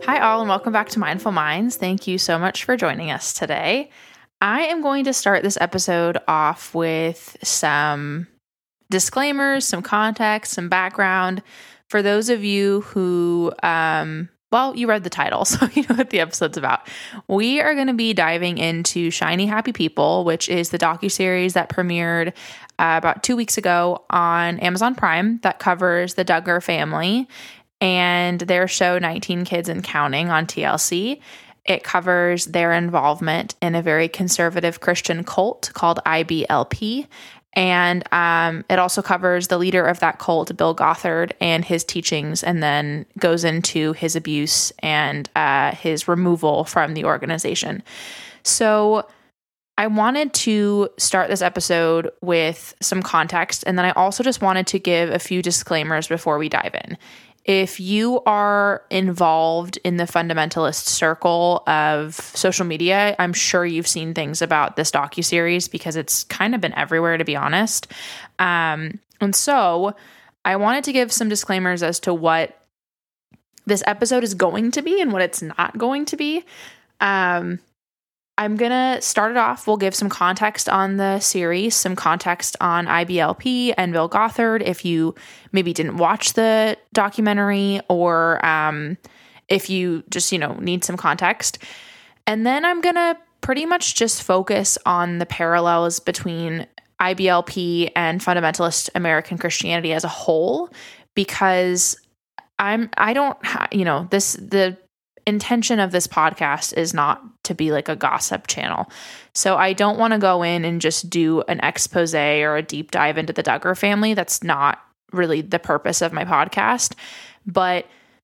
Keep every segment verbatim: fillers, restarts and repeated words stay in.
Hi all, and welcome back to Mindful Minds. Thank you so much for joining us today. I am going to start this episode off with some disclaimers, some context, some background for those of you who, um, well, you read the title, so you know what the episode's about. We are going to be diving into Shiny Happy People, which is the docuseries that premiered uh, about two weeks ago on Amazon Prime that covers the Duggar family and their show nineteen Kids and Counting on T L C. It covers their involvement in a very conservative Christian cult called I B L P. And um, it also covers the leader of that cult, Bill Gothard, and his teachings, and then goes into his abuse and uh, his removal from the organization. So I wanted to start this episode with some context, and then I also just wanted to give a few disclaimers before we dive in. If you are involved in the fundamentalist circle of social media, I'm sure you've seen things about this docuseries because it's kind of been everywhere, to be honest. Um, and so I wanted to give some disclaimers as to what this episode is going to be and what it's not going to be. Um, I'm going to start it off. We'll give some context on the series, some context on I B L P and Bill Gothard if you maybe didn't watch the documentary or um, if you just, you know, need some context. And then I'm going to pretty much just focus on the parallels between I B L P and fundamentalist American Christianity as a whole, because I'm, I don't, you know, this, the intention of this podcast is not to be like a gossip channel. So I don't want to go in and just do an expose or a deep dive into the Duggar family. That's not really the purpose of my podcast. But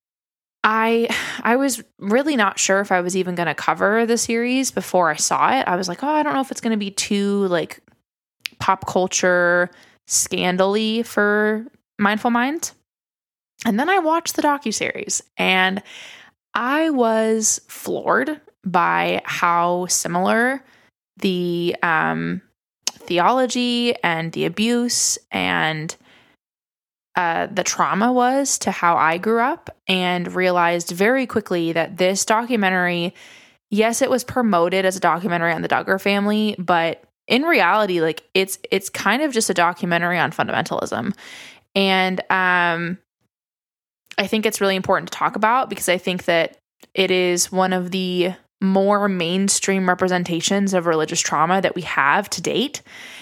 I I was really not sure if I was even going to cover the series before I saw it. I was like, oh, I don't know if it's going to be too like pop culture scandal-y for Mindful Minds. And then I watched the docuseries and I was floored by how similar the um, theology and the abuse and uh, the trauma was to how I grew up, and realized very quickly that this documentary, yes, it was promoted as a documentary on the Duggar family, but in reality, like it's it's kind of just a documentary on fundamentalism. And um I think it's really important to talk about because I think that it is one of the more mainstream representations of religious trauma that we have to date.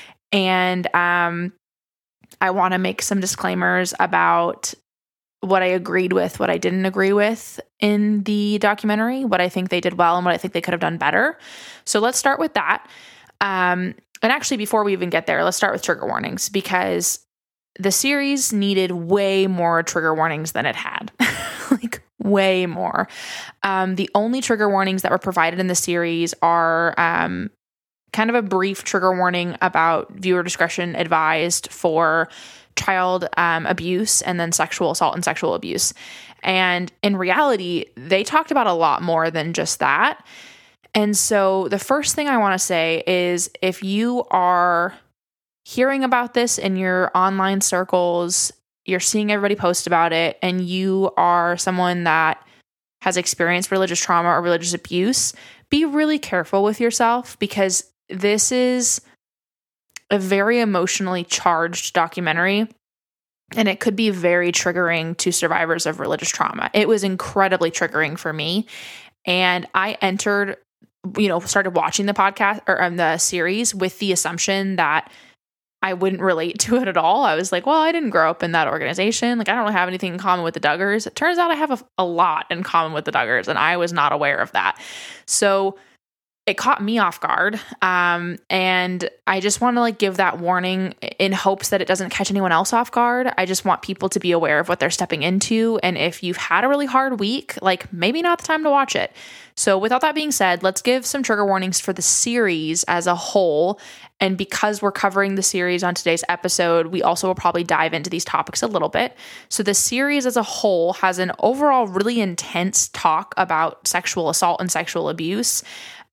And um, I want to make some disclaimers about what I agreed with, what I didn't agree with in the documentary, what I think they did well and what I think they could have done better. So let's start with that. Um, and actually, before we even get there, let's start with trigger warnings, because the series needed way more trigger warnings than it had. Like, way more. Um, the only trigger warnings that were provided in the series are um, kind of a brief trigger warning about viewer discretion advised for child um, abuse and then sexual assault and sexual abuse. And in reality, they talked about a lot more than just that. And so the first thing I want to say is, if you are hearing about this in your online circles, you're seeing everybody post about it, and you are someone that has experienced religious trauma or religious abuse, be really careful with yourself, because this is a very emotionally charged documentary, and it could be very triggering to survivors of religious trauma. It was incredibly triggering for me, and I entered, you know, started watching the podcast or um, the series with the assumption that I wouldn't relate to it at all. I was like, well, I didn't grow up in that organization. Like, I don't have anything in common with the Duggars. It turns out I have a, a lot in common with the Duggars, and I was not aware of that. So it caught me off guard. Um, and I just want to like give that warning in hopes that it doesn't catch anyone else off guard. I just want people to be aware of what they're stepping into. And if you've had a really hard week, like maybe not the time to watch it. So with all that being said, let's give some trigger warnings for the series as a whole. And because we're covering the series on today's episode, we also will probably dive into these topics a little bit. So the series as a whole has an overall really intense talk about sexual assault and sexual abuse.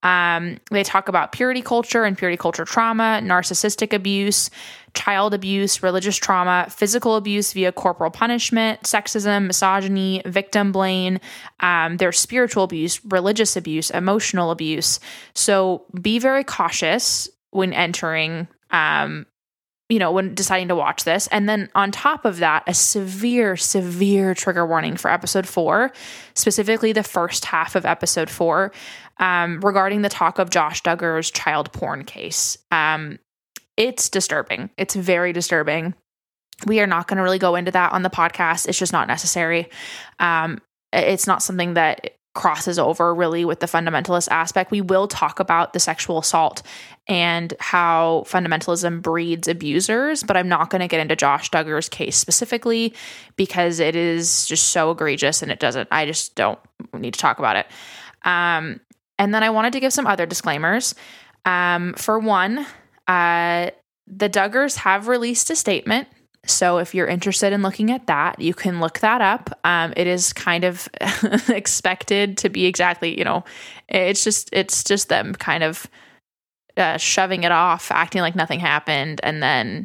Um, they talk about purity culture and purity culture trauma, narcissistic abuse, child abuse, religious trauma, physical abuse via corporal punishment, sexism, misogyny, victim blame, um, there's spiritual abuse, religious abuse, emotional abuse. So be very cautious when entering, um, you know, when deciding to watch this. And then on top of that, a severe, severe trigger warning for episode four, specifically the first half of episode four, um, regarding the talk of Josh Duggar's child porn case. Um, it's disturbing. It's very disturbing. We are not going to really go into that on the podcast. It's just not necessary. Um, it's not something that crosses over really with the fundamentalist aspect. We will talk about the sexual assault and how fundamentalism breeds abusers, but I'm not going to get into Josh Duggar's case specifically because it is just so egregious and it doesn't, I just don't need to talk about it. Um, and then I wanted to give some other disclaimers. Um, for one, uh, the Duggars have released a statement. So if you're interested in looking at that, you can look that up. Um, it is kind of expected to be exactly, you know, it's just, it's just them kind of uh, shoving it off, acting like nothing happened, and then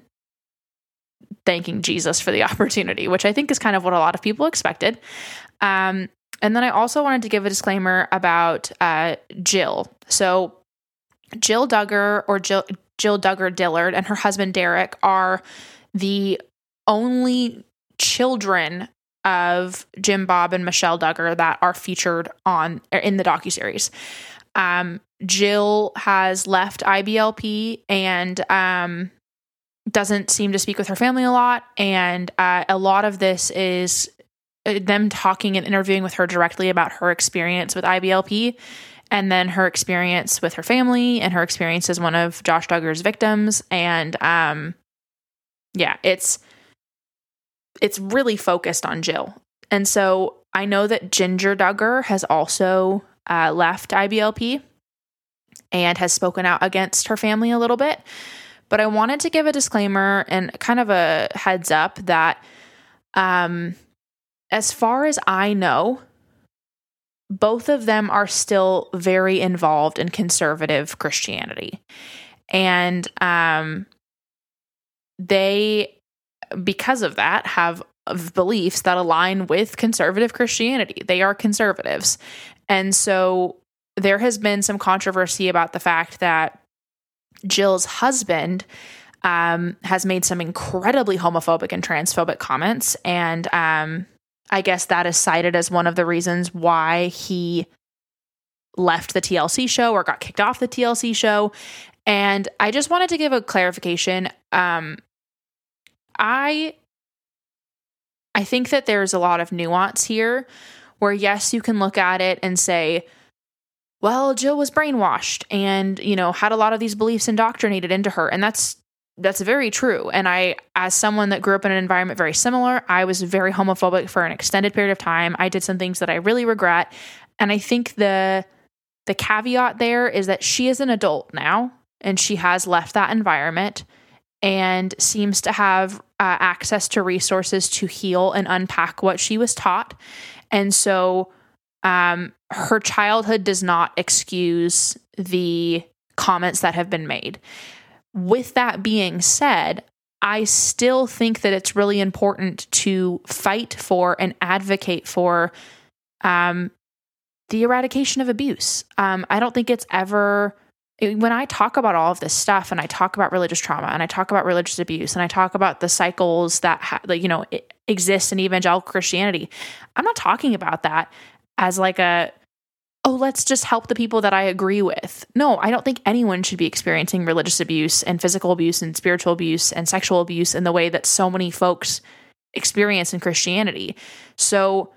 thanking Jesus for the opportunity, which I think is kind of what a lot of people expected. Um, and then I also wanted to give a disclaimer about uh, Jill. So Jill Duggar or Jill, Jill Duggar Dillard and her husband Derek are the only children of Jim Bob and Michelle Duggar that are featured on in the docuseries. Um, Jill has left I B L P and um, doesn't seem to speak with her family a lot. And uh, a lot of this is them talking and interviewing with her directly about her experience with I B L P, and then her experience with her family and her experience as one of Josh Duggar's victims. And um, yeah, it's it's really focused on Jill. And so I know that Ginger Duggar has also uh, left I B L P and has spoken out against her family a little bit. But I wanted to give a disclaimer and kind of a heads up that um, as far as I know, both of them are still very involved in conservative Christianity. And um, they, because of that, have beliefs that align with conservative Christianity. They are conservatives. And so there has been some controversy about the fact that Jill's husband um, has made some incredibly homophobic and transphobic comments. And um, I guess that is cited as one of the reasons why he left the T L C show or got kicked off the T L C show. And I just wanted to give a clarification. Um, I, I think that there's a lot of nuance here where, yes, you can look at it and say, well, Jill was brainwashed and, you know, had a lot of these beliefs indoctrinated into her. And that's, that's very true. And I, as someone that grew up in an environment very similar, I was very homophobic for an extended period of time. I did some things that I really regret. And I think the, the caveat there is that she is an adult now and she has left that environment and seems to have uh, access to resources to heal and unpack what she was taught. And so um, her childhood does not excuse the comments that have been made. With that being said, I still think that it's really important to fight for and advocate for um, the eradication of abuse. Um, I don't think it's ever... When I talk about all of this stuff and I talk about religious trauma and I talk about religious abuse and I talk about the cycles that, ha- that you know, exist in evangelical Christianity, I'm not talking about that as like a, oh, let's just help the people that I agree with. No, I don't think anyone should be experiencing religious abuse and physical abuse and spiritual abuse and sexual abuse in the way that so many folks experience in Christianity. So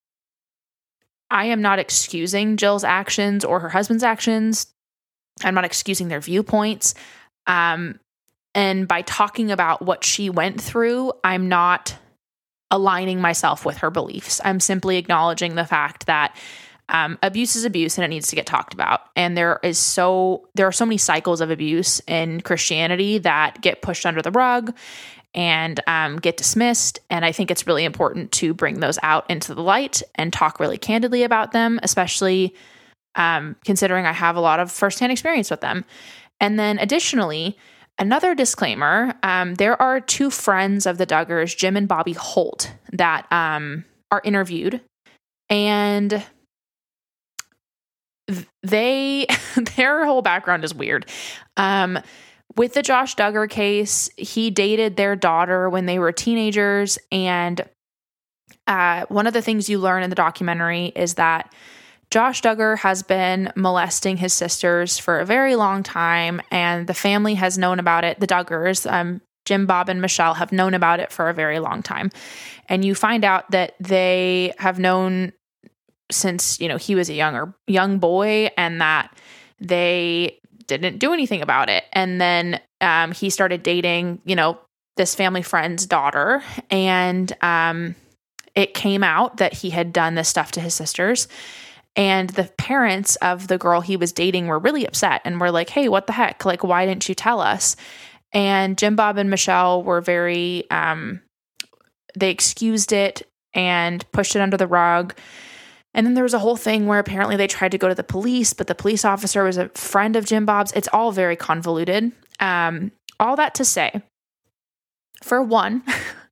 I am not excusing Jill's actions or her husband's actions. I'm not excusing their viewpoints. Um, and by talking about what she went through, I'm not aligning myself with her beliefs. I'm simply acknowledging the fact that um, abuse is abuse and it needs to get talked about. And there is so, there are so many cycles of abuse in Christianity that get pushed under the rug and um, get dismissed. And I think it's really important to bring those out into the light and talk really candidly about them, especially um, considering I have a lot of firsthand experience with them. And then additionally, another disclaimer, um, there are two friends of the Duggars, Jim and Bobby Holt, that um, are interviewed. And they, their whole background is weird. Um, with the Josh Duggar case, he dated their daughter when they were teenagers. And uh, one of the things you learn in the documentary is that Josh Duggar has been molesting his sisters for a very long time, and the family has known about it. The Duggars, um, Jim, Bob, and Michelle have known about it for a very long time. And you find out that they have known since, you know, he was a younger young boy, and that they didn't do anything about it. And then um, he started dating, you know, this family friend's daughter, and um, it came out that he had done this stuff to his sisters. And the parents of the girl he was dating were really upset and were like, hey, what the heck? Like, why didn't you tell us? And Jim, Bob, and Michelle were very, um, they excused it and pushed it under the rug. And then there was a whole thing where apparently they tried to go to the police, but the police officer was a friend of Jim Bob's. It's all very convoluted. Um, all that to say, for one,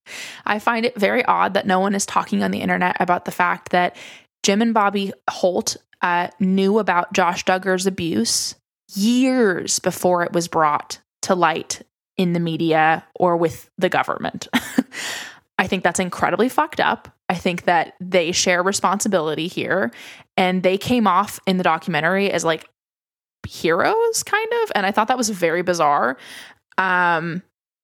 I find it very odd that no one is talking on the internet about the fact that Jim and Bobby Holt uh, knew about Josh Duggar's abuse years before it was brought to light in the media or with the government. I think that's incredibly fucked up. I think that they share responsibility here, and they came off in the documentary as like heroes, kind of. And I thought that was very bizarre. Um,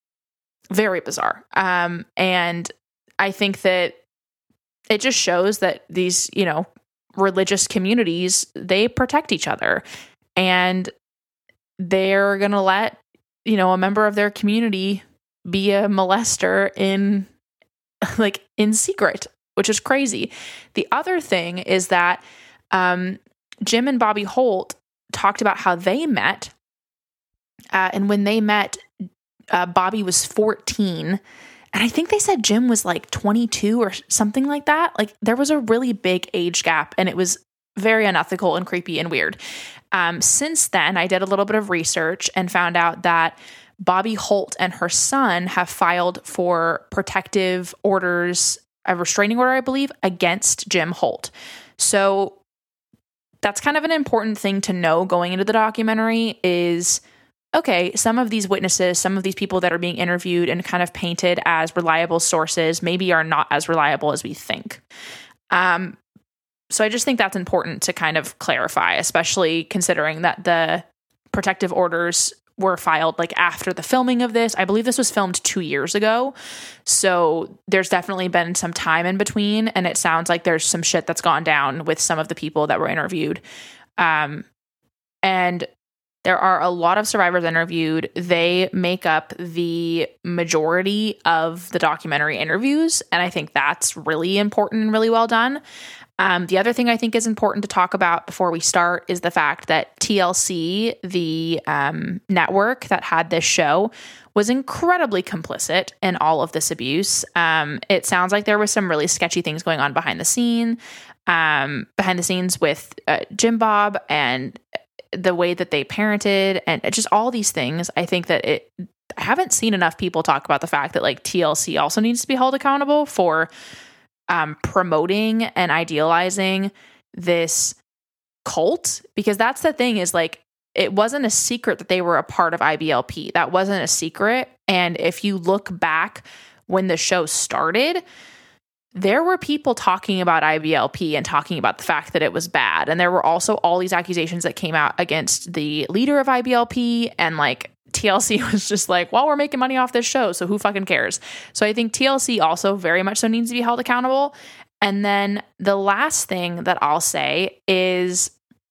very bizarre. Um, and I think that it just shows that these, you know, religious communities, they protect each other, and they're going to let, you know, a member of their community be a molester in like in secret, which is crazy. The other thing is that um, Jim and Bobby Holt talked about how they met. Uh, and when they met, uh, Bobby was fourteen. And I think they said Jim was like twenty-two or something like that. Like there was a really big age gap, and it was very unethical and creepy and weird. Um, since then, I did a little bit of research and found out that Bobby Holt and her son have filed for protective orders, a restraining order, I believe, against Jim Holt. So that's kind of an important thing to know going into the documentary is, okay, some of these witnesses, some of these people that are being interviewed and kind of painted as reliable sources maybe are not as reliable as we think. Um, so I just think that's important to kind of clarify, especially considering that the protective orders were filed like after the filming of this. I believe this was filmed two years ago. So there's definitely been some time in between, and it sounds like there's some shit that's gone down with some of the people that were interviewed. Um, and there are a lot of survivors interviewed. They make up the majority of the documentary interviews, and I think that's really important and really well done. Um, the other thing I think is important to talk about before we start is the fact that T L C, the um, network that had this show, was incredibly complicit in all of this abuse. Um, it sounds like there was some really sketchy things going on behind the scene, um, behind the scenes with uh, Jim Bob and the way that they parented and just all these things. I think that it, I haven't seen enough people talk about the fact that like T L C also needs to be held accountable for um, promoting and idealizing this cult, because that's the thing is like, it wasn't a secret that they were a part of I B L P. That wasn't a secret. And if you look back when the show started, there were people talking about I B L P and talking about the fact that it was bad. And there were also all these accusations that came out against the leader of I B L P. And like T L C was just like, well, we're making money off this show, so who fucking cares? So I think T L C also very much so needs to be held accountable. And then the last thing that I'll say is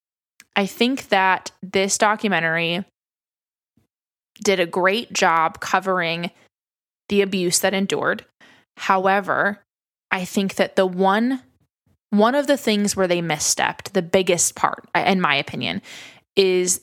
I think that this documentary did a great job covering the abuse that endured. However, I think that the one, one of the things where they misstepped, the biggest part, in my opinion, is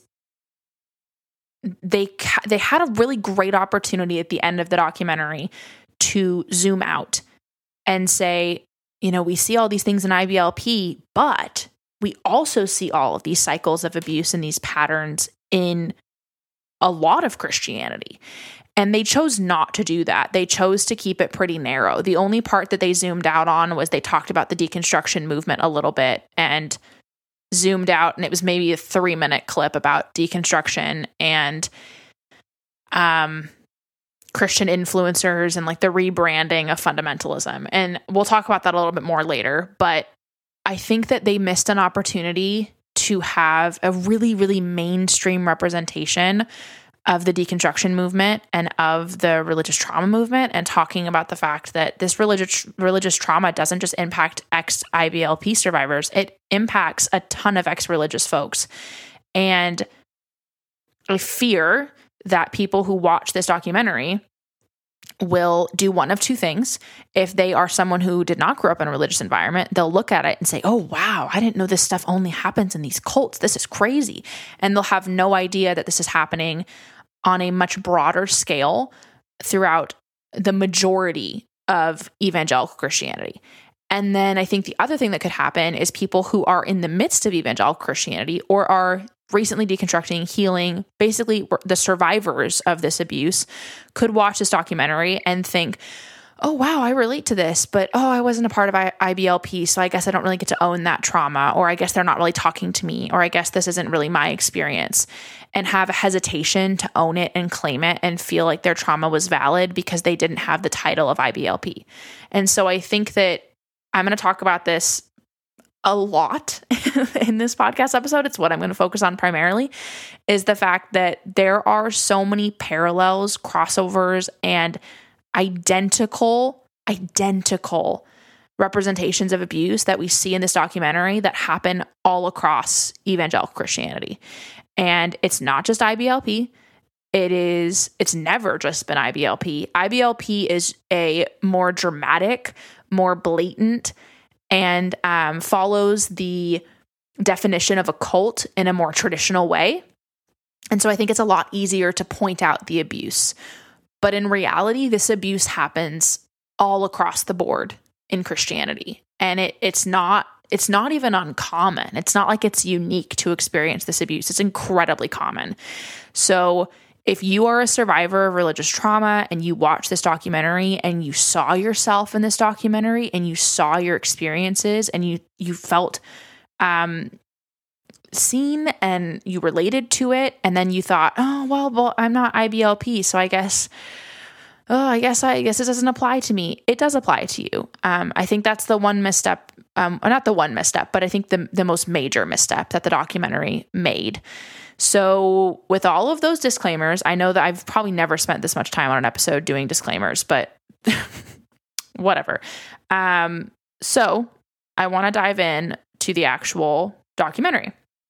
they they had a really great opportunity at the end of the documentary to zoom out and say, you know, we see all these things in I B L P, but we also see all of these cycles of abuse and these patterns in a lot of Christianity. And they chose not to do that. They chose to keep it pretty narrow. The only part that they zoomed out on was they talked about the deconstruction movement a little bit and zoomed out, and it was maybe a three minute clip about deconstruction and um, Christian influencers and like the rebranding of fundamentalism. And we'll talk about that a little bit more later, but I think that they missed an opportunity to have a really, really mainstream representation of the deconstruction movement and of the religious trauma movement, and talking about the fact that this religious religious trauma doesn't just impact ex-I B L P survivors, it impacts a ton of ex-religious folks. And I fear that people who watch this documentary will do one of two things. If they are someone who did not grow up in a religious environment, they'll look at it and say, oh, wow, I didn't know this stuff only happens in these cults. This is crazy. And they'll have no idea that this is happening on a much broader scale throughout the majority of evangelical Christianity. And then I think the other thing that could happen is people who are in the midst of evangelical Christianity or are recently deconstructing, healing, basically the survivors of this abuse, could watch this documentary and think, oh, wow, I relate to this, but oh, I wasn't a part of I B L P, so I guess I don't really get to own that trauma, or I guess they're not really talking to me, or I guess this isn't really my experience, and have a hesitation to own it and claim it and feel like their trauma was valid because they didn't have the title of I B L P. And so I think that I'm going to talk about this a lot in this podcast episode. It's what I'm going to focus on primarily, is the fact that there are so many parallels, crossovers, and identical, identical representations of abuse that we see in this documentary that happen all across evangelical Christianity. And it's not just I B L P. It is, it's never just been I B L P. I B L P is a more dramatic, more blatant, and um, follows the definition of a cult in a more traditional way. And so I think it's a lot easier to point out the abuse. But in reality, this abuse happens all across the board in Christianity. And it, it's not it's not even uncommon. It's not like it's unique to experience this abuse. It's incredibly common. So if you are a survivor of religious trauma and you watch this documentary and you saw yourself in this documentary and you saw your experiences and you you felt um, seen and you related to it, and then you thought, oh, well, well, I'm not I B L P, so I guess, oh, I guess I guess it doesn't apply to me. It does apply to you. Um, I think that's the one misstep, um, or not the one misstep, but I think the the most major misstep that the documentary made. So with all of those disclaimers, I know that I've probably never spent this much time on an episode doing disclaimers, but whatever. Um, so I want to dive in to the actual documentary.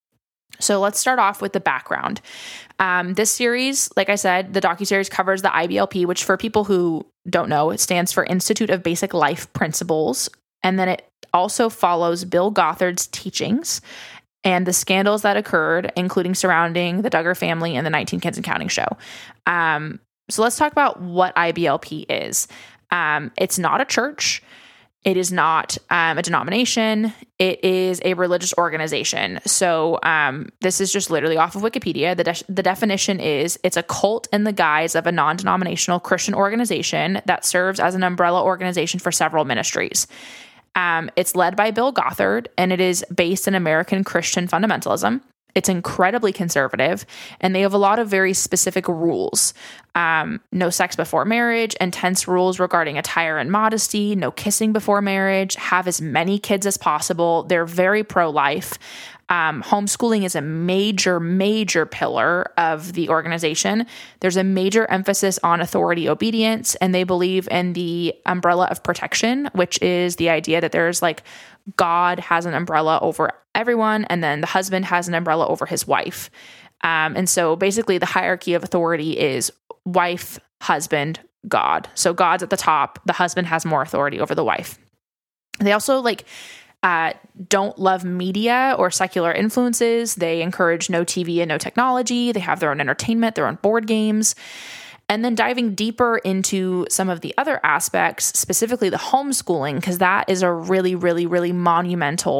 So let's start off with the background. Um, this series, like I said, the docuseries covers the I B L P, which for people who don't know, it stands for Institute of Basic Life Principles. And then it also follows Bill Gothard's teachings and the scandals that occurred, including surrounding the Duggar family and the nineteen Kids and Counting show. Um, so let's talk about what I B L P is. Um, it's not a church. It is not um, a denomination. It is a religious organization. So um, this is just literally off of Wikipedia. The, de- the definition is it's a cult in the guise of a non-denominational Christian organization that serves as an umbrella organization for several ministries. Um, it's led by Bill Gothard, and it is based in American Christian fundamentalism. It's incredibly conservative, and they have a lot of very specific rules. Um, no sex before marriage, intense rules regarding attire and modesty, no kissing before marriage, have as many kids as possible. They're very pro-life. Um, homeschooling is a major, major pillar of the organization. There's a major emphasis on authority obedience, and they believe in the umbrella of protection, which is the idea that there's like God has an umbrella over everyone, and then the husband has an umbrella over his wife. Um, and so basically the hierarchy of authority is wife, husband, God. So God's at the top. The husband has more authority over the wife. They also like uh, don't love media or secular influences. They encourage no T V and no technology. They have their own entertainment, their own board games. And then diving deeper into some of the other aspects, specifically the homeschooling, because that is a really, really, really monumental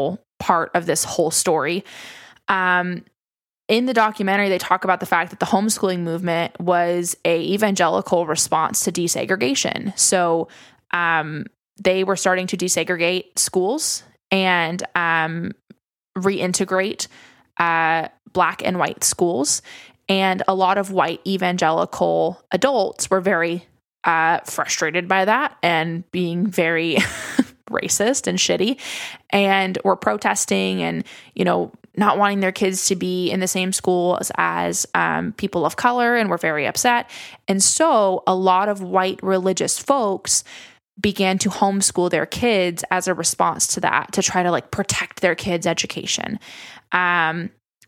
part of this whole story. Um, in the documentary, they talk about the fact that the homeschooling movement was a evangelical response to desegregation. So um, they were starting to desegregate schools and um, reintegrate uh, Black and white schools. And a lot of white evangelical adults were very uh, frustrated by that and being very racist and shitty, and were protesting and, you know, not wanting their kids to be in the same schools as um, people of color, and were very upset. And so a lot of white religious folks began to homeschool their kids as a response to that, to try to like protect their kids' education. Um,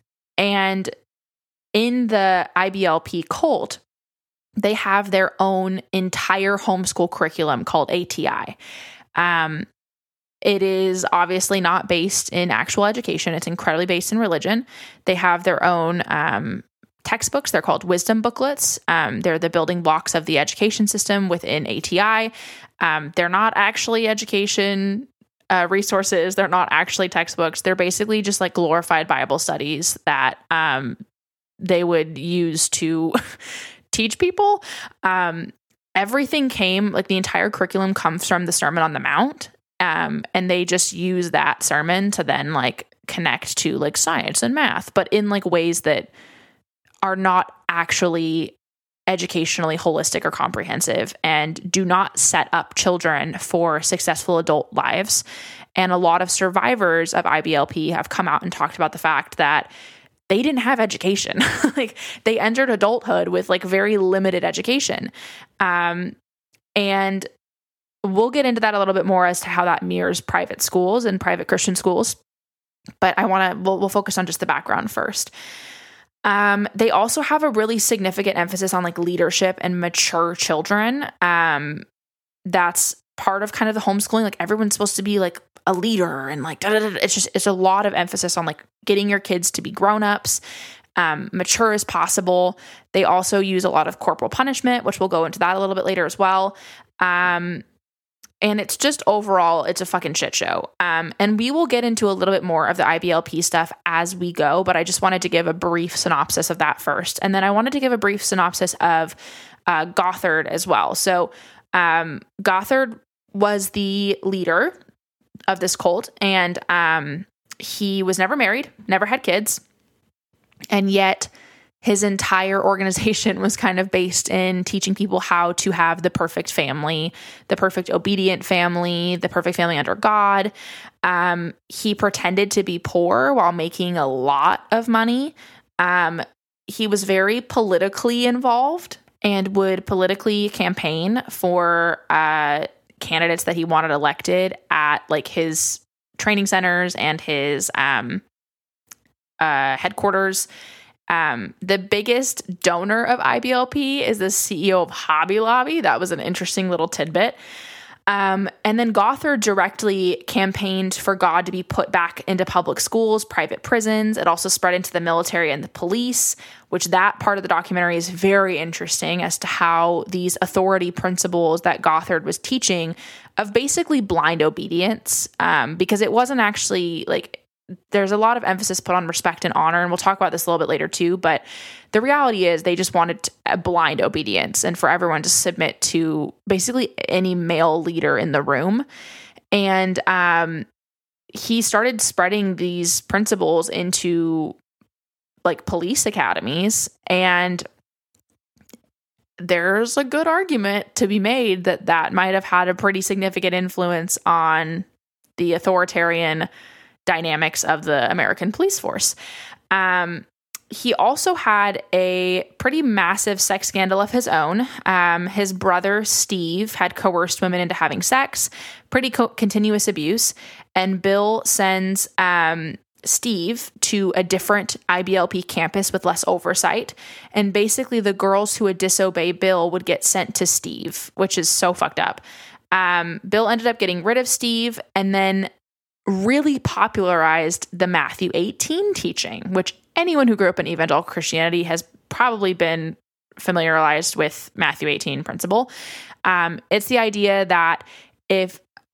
and in the I B L P cult, they have their own entire homeschool curriculum called A T I. Um, it is obviously not based in actual education. It's incredibly based in religion. They have their own um, textbooks. They're called wisdom booklets. Um, they're the building blocks of the education system within A T I. Um, they're not actually education uh, resources. They're not actually textbooks. They're basically just like glorified Bible studies that um, they would use to teach people. Um, everything came, like the entire curriculum comes from the Sermon on the Mount. Um, and they just use that sermon to then like connect to like science and math, but in like ways that are not actually educationally holistic or comprehensive, and do not set up children for successful adult lives. And a lot of survivors of I B L P have come out and talked about the fact that they didn't have education. Like they entered adulthood with like very limited education. Um, and we'll get into that a little bit more as to how that mirrors private schools and private Christian schools. But I want to, we'll, we'll focus on just the background first. Um, they also have a really significant emphasis on like leadership and mature children. Um, that's part of kind of the homeschooling. Like everyone's supposed to be like a leader and like, da, da, da. It's just, it's a lot of emphasis on like getting your kids to be grown-ups, um, mature as possible. They also use a lot of corporal punishment, which we'll go into that a little bit later as well. Um, And it's just overall, it's a fucking shit show. Um, and we will get into a little bit more of the I B L P stuff as we go, but I just wanted to give a brief synopsis of that first. And then I wanted to give a brief synopsis of uh, Gothard as well. So um, Gothard was the leader of this cult, and um, he was never married, never had kids, and yet his entire organization was kind of based in teaching people how to have the perfect family, the perfect obedient family, the perfect family under God. Um, he pretended to be poor while making a lot of money. Um, he was very politically involved and would politically campaign for uh, candidates that he wanted elected at like his training centers and his um, uh, headquarters. Um, the biggest donor of I B L P is the C E O of Hobby Lobby. That was an interesting little tidbit. Um, and then Gothard directly campaigned for God to be put back into public schools, private prisons. It also spread into the military and the police, which that part of the documentary is very interesting as to how these authority principles that Gothard was teaching of basically blind obedience, um, because it wasn't actually like, there's a lot of emphasis put on respect and honor, and we'll talk about this a little bit later too, but the reality is they just wanted a blind obedience and for everyone to submit to basically any male leader in the room. And um, he started spreading these principles into like police academies, and there's a good argument to be made that that might have had a pretty significant influence on the authoritarian dynamics of the American police force. Um, he also had a pretty massive sex scandal of his own. Um, his brother, Steve, had coerced women into having sex, pretty co- continuous abuse. And Bill sends um, Steve to a different I B L P campus with less oversight. And basically the girls who would disobey Bill would get sent to Steve, which is so fucked up. Um, Bill ended up getting rid of Steve and then really popularized the Matthew eighteen teaching, which anyone who grew up in evangelical Christianity has probably been familiarized with Matthew eighteen principle. Um, it's the idea that if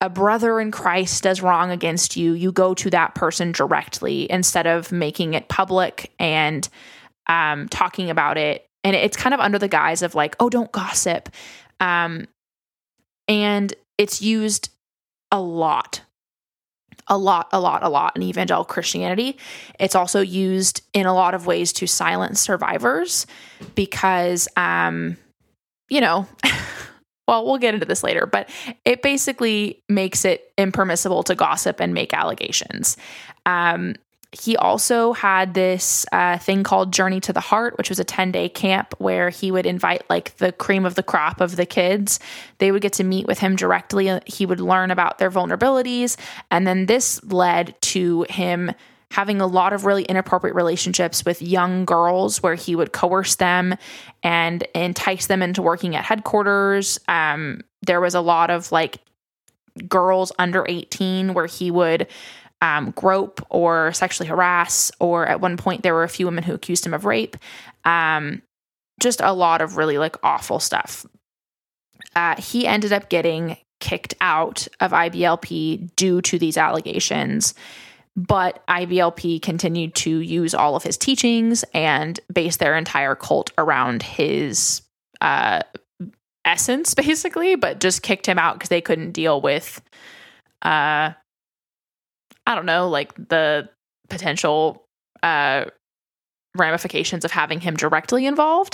a brother in Christ does wrong against you, you go to that person directly instead of making it public and um, talking about it. And it's kind of under the guise of like, oh, don't gossip. Um, and it's used a lot, a lot, a lot, a lot in evangelical Christianity. It's also used in a lot of ways to silence survivors because, um, you know, well, we'll get into this later, but it basically makes it impermissible to gossip and make allegations. Um, he also had this uh, thing called Journey to the Heart, which was a ten-day camp where he would invite like the cream of the crop of the kids. They would get to meet with him directly. He would learn about their vulnerabilities. And then this led to him having a lot of really inappropriate relationships with young girls where he would coerce them and entice them into working at headquarters. Um, there was a lot of like girls under eighteen where he would um, grope or sexually harass, or at one point there were a few women who accused him of rape. Um, just a lot of really like awful stuff. Uh, he ended up getting kicked out of I B L P due to these allegations. But I B L P continued to use all of his teachings and base their entire cult around his uh, essence, basically, but just kicked him out because they couldn't deal with, uh, I don't know, like the potential uh, ramifications of having him directly involved.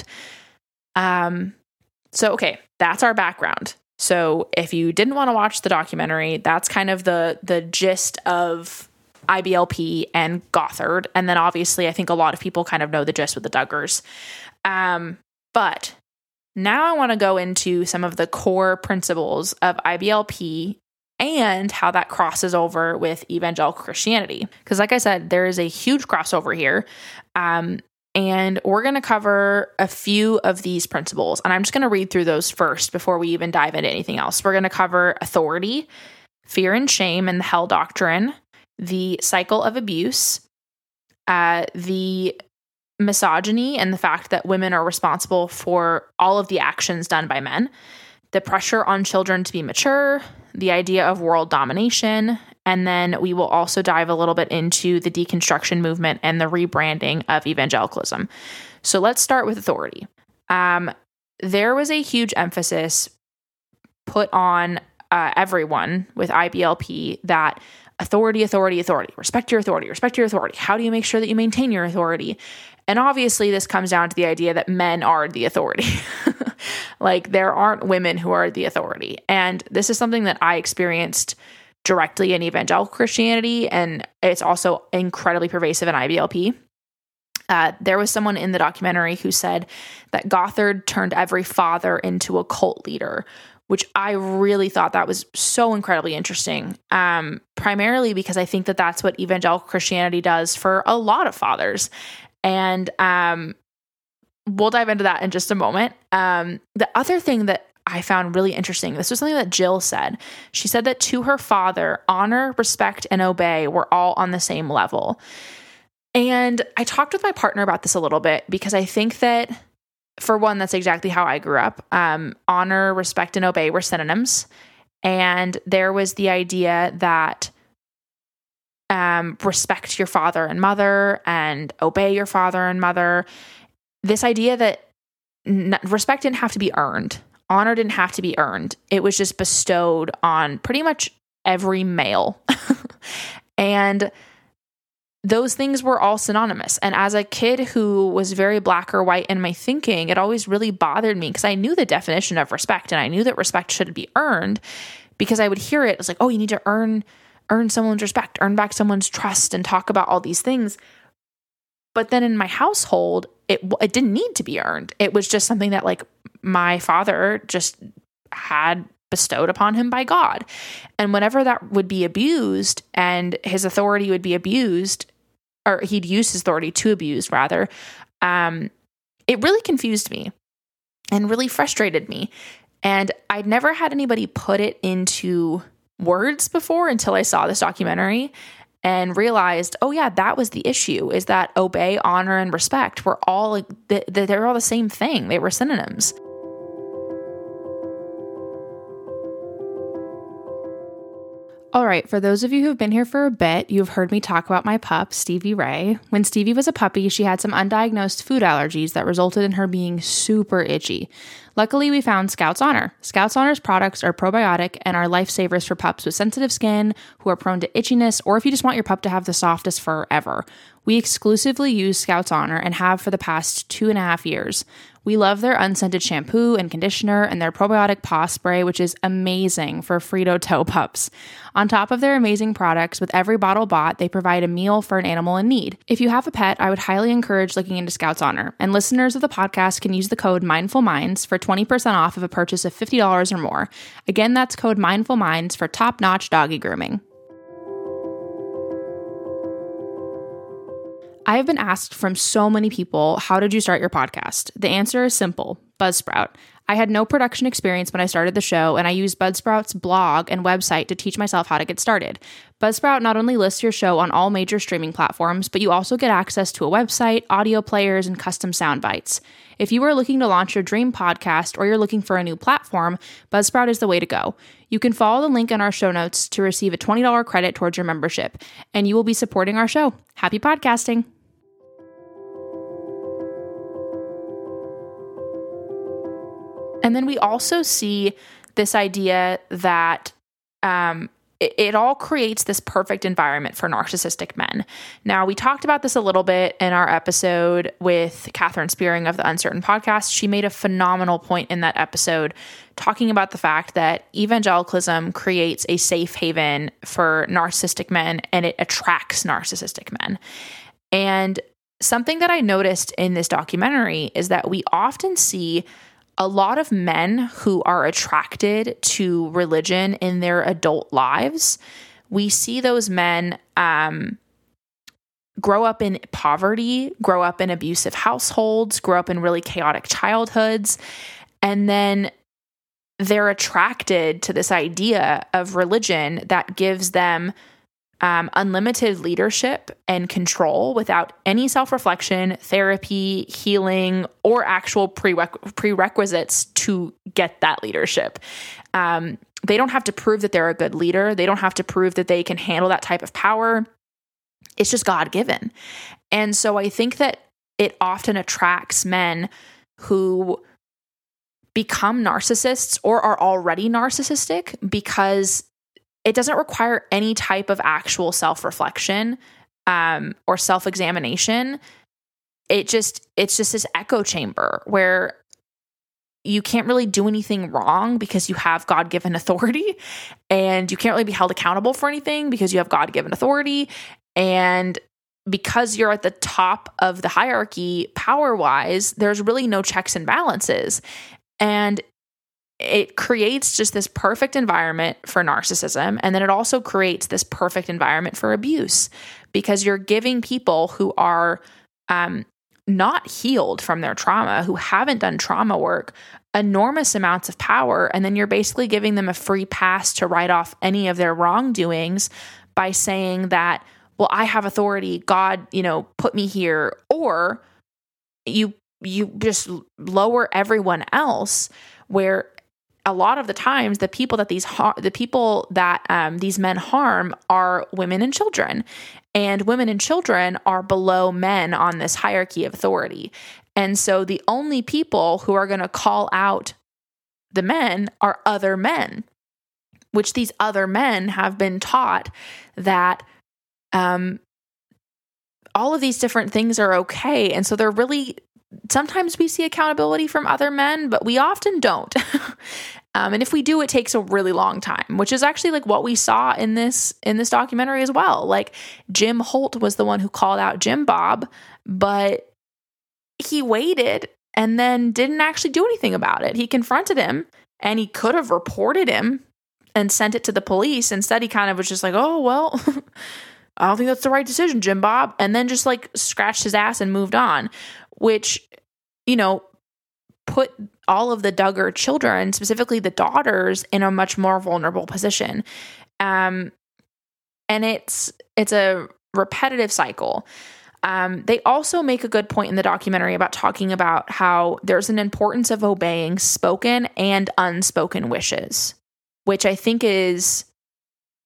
Um, so, okay, that's our background. So if you didn't want to watch the documentary, that's kind of the the gist of I B L P and Gothard. And then obviously I think a lot of people kind of know the gist with the Duggars. Um, but now I want to go into some of the core principles of I B L P and how that crosses over with evangelical Christianity. Because like I said, there is a huge crossover here. Um, and we're going to cover a few of these principles. And I'm just going to read through those first before we even dive into anything else. We're going to cover authority, fear and shame and the hell doctrine, the cycle of abuse, uh, the misogyny and the fact that women are responsible for all of the actions done by men, the pressure on children to be mature, the idea of world domination, and then we will also dive a little bit into the deconstruction movement and the rebranding of evangelicalism. So let's start with authority. Um, there was a huge emphasis put on uh, everyone with I B L P that authority, authority, authority, respect your authority, respect your authority. How do you make sure that you maintain your authority? And obviously this comes down to the idea that men are the authority. Like there aren't women who are the authority. And this is something that I experienced directly in evangelical Christianity. And it's also incredibly pervasive in I B L P. Uh, there was someone in the documentary who said that Gothard turned every father into a cult leader, which I really thought that was so incredibly interesting, um, primarily because I think that that's what evangelical Christianity does for a lot of fathers. And um, we'll dive into that in just a moment. Um, the other thing that I found really interesting, this was something that Jill said. She said that to her father, honor, respect, and obey were all on the same level. And I talked with my partner about this a little bit because I think that, for one, that's exactly how I grew up. Um, honor, respect, and obey were synonyms. And there was the idea that um, respect your father and mother and obey your father and mother. This idea that n- respect didn't have to be earned. Honor didn't have to be earned. It was just bestowed on pretty much every male. And those things were all synonymous. And as a kid who was very black or white in my thinking, it always really bothered me because I knew the definition of respect and I knew that respect should be earned because I would hear it. It's like, oh, you need to earn, earn someone's respect, earn back someone's trust and talk about all these things. But then in my household, it it didn't need to be earned. It was just something that like my father just had bestowed upon him by God. And whenever that would be abused and his authority would be abused, or he'd use his authority to abuse rather, um, it really confused me and really frustrated me. And I'd never had anybody put it into words before until I saw this documentary and realized, oh yeah, that was the issue, is that obey, honor, and respect were all, they're all the same thing. They were synonyms. All right, for those of you who've been here for a bit, you've heard me talk about my pup, Stevie Ray. When Stevie was a puppy, she had some undiagnosed food allergies that resulted in her being super itchy. Luckily, we found Scout's Honor. Scout's Honor's products are probiotic and are lifesavers for pups with sensitive skin, who are prone to itchiness, or if you just want your pup to have the softest fur ever. We exclusively use Scout's Honor and have for the past two and a half years. We love their unscented shampoo and conditioner and their probiotic paw spray, which is amazing for Frito toe pups. On top of their amazing products, with every bottle bought, they provide a meal for an animal in need. If you have a pet, I would highly encourage looking into Scout's Honor, and listeners of the podcast can use the code Mindful Minds for twenty percent off of a purchase of fifty dollars or more. Again, that's code Mindful Minds for top-notch doggy grooming. I have been asked from so many people, how did you start your podcast? The answer is simple, Buzzsprout. I had no production experience when I started the show, and I used Buzzsprout's blog and website to teach myself how to get started. Buzzsprout not only lists your show on all major streaming platforms, but you also get access to a website, audio players, and custom sound bites. If you are looking to launch your dream podcast or you're looking for a new platform, Buzzsprout is the way to go. You can follow the link in our show notes to receive a twenty dollars credit towards your membership, and you will be supporting our show. Happy podcasting! And then we also see this idea that um, it, it all creates this perfect environment for narcissistic men. Now, we talked about this a little bit in our episode with Catherine Spearing of the Uncertain Podcast. She made a phenomenal point in that episode talking about the fact that evangelicalism creates a safe haven for narcissistic men, and it attracts narcissistic men. And something that I noticed in this documentary is that we often see a lot of men who are attracted to religion in their adult lives. We see those men um, grow up in poverty, grow up in abusive households, grow up in really chaotic childhoods, and then they're attracted to this idea of religion that gives them Um, unlimited leadership and control without any self-reflection, therapy, healing, or actual prereq- prerequisites to get that leadership. Um, they don't have to prove that they're a good leader. They don't have to prove that they can handle that type of power. It's just God-given. And so I think that it often attracts men who become narcissists or are already narcissistic because it doesn't require any type of actual self-reflection um, or self-examination. It just, it's just this echo chamber where you can't really do anything wrong because you have God-given authority, and you can't really be held accountable for anything because you have God-given authority. And because you're at the top of the hierarchy power-wise, there's really no checks and balances. And it creates just this perfect environment for narcissism. And then it also creates this perfect environment for abuse because you're giving people who are um, not healed from their trauma, who haven't done trauma work, enormous amounts of power. And then you're basically giving them a free pass to write off any of their wrongdoings by saying that, well, I have authority. God, you know, put me here. Or you, you just lower everyone else, where a lot of the times the people that these har- the people that um, these men harm are women and children, and women and children are below men on this hierarchy of authority. And so the only people who are going to call out the men are other men, which these other men have been taught that um, all of these different things are okay. And so they're really, sometimes we see accountability from other men, but we often don't. um, and if we do, it takes a really long time, which is actually like what we saw in this, in this documentary as well. Like Jim Holt was the one who called out Jim Bob, but he waited and then didn't actually do anything about it. He confronted him, and he could have reported him and sent it to the police. Instead, he kind of was just like, oh, well, I don't think that's the right decision, Jim Bob. And then just like scratched his ass and moved on, which, you know, put all of the Duggar children, specifically the daughters, in a much more vulnerable position. Um, and it's, it's a repetitive cycle. Um, they also make a good point in the documentary about talking about how there's an importance of obeying spoken and unspoken wishes, which I think is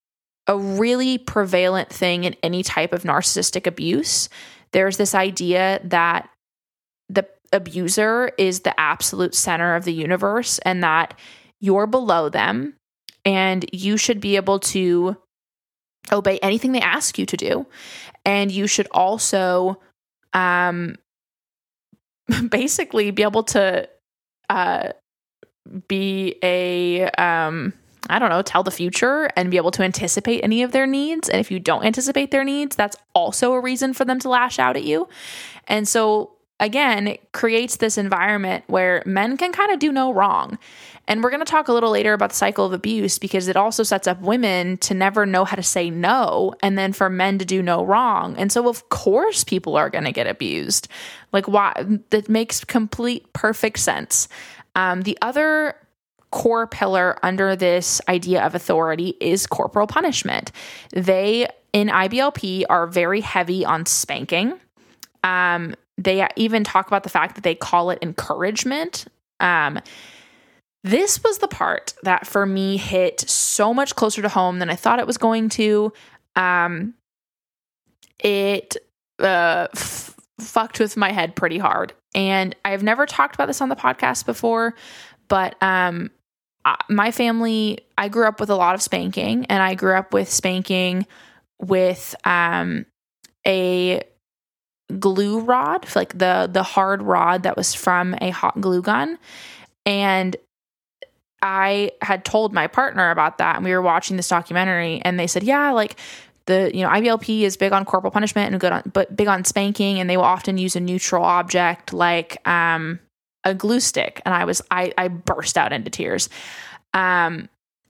a really prevalent thing in any type of narcissistic abuse. There's this idea that the abuser is the absolute center of the universe and that you're below them and you should be able to obey anything they ask you to do. And you should also um, basically be able to uh, be a, um, I don't know, tell the future and be able to anticipate any of their needs. And if you don't anticipate their needs, that's also a reason for them to lash out at you. And so again, it creates this environment where men can kind of do no wrong. And we're going to talk a little later about the cycle of abuse because it also sets up women to never know how to say no and then for men to do no wrong. And so of course people are going to get abused. Like why? That makes complete perfect sense. Um, the other core pillar under this idea of authority is corporal punishment. They in I B L P are very heavy on spanking. Um, They even talk about the fact that they call it encouragement. Um, this was the part that for me hit so much closer to home than I thought it was going to. Um, it uh, f- fucked with my head pretty hard. And I've never talked about this on the podcast before, but um, my family, I grew up with a lot of spanking, and I grew up with spanking with um, a glue rod, like the the hard rod that was from a hot glue gun. And I had told my partner about that, and we were watching this documentary, and they said, yeah, like the, you know, I B L P is big on corporal punishment and good on, but big on spanking. And they will often use a neutral object like, um, a glue stick. And I was, I, I burst out into tears. Um,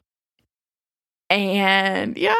and yeah,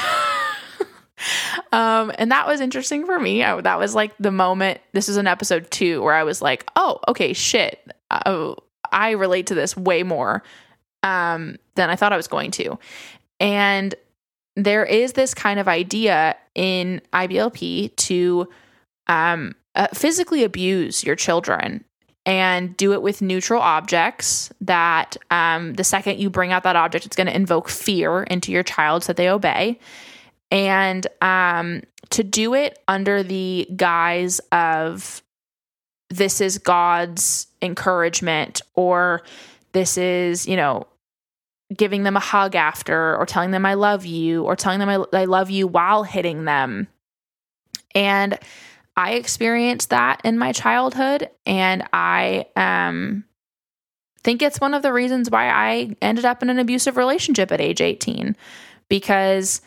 Um, and that was interesting for me. I, that was like the moment, this is an episode two where I was like, oh, okay, shit. Uh, I relate to this way more, um, than I thought I was going to. And there is this kind of idea in I B L P to, um, uh, physically abuse your children and do it with neutral objects that, um, the second you bring out that object, it's going to invoke fear into your child so that they obey. And um, to do it under the guise of this is God's encouragement, or this is, you know, giving them a hug after, or telling them I love you, or telling them I, I love you while hitting them. And I experienced that in my childhood, and I um, think it's one of the reasons why I ended up in an abusive relationship at age eighteen, because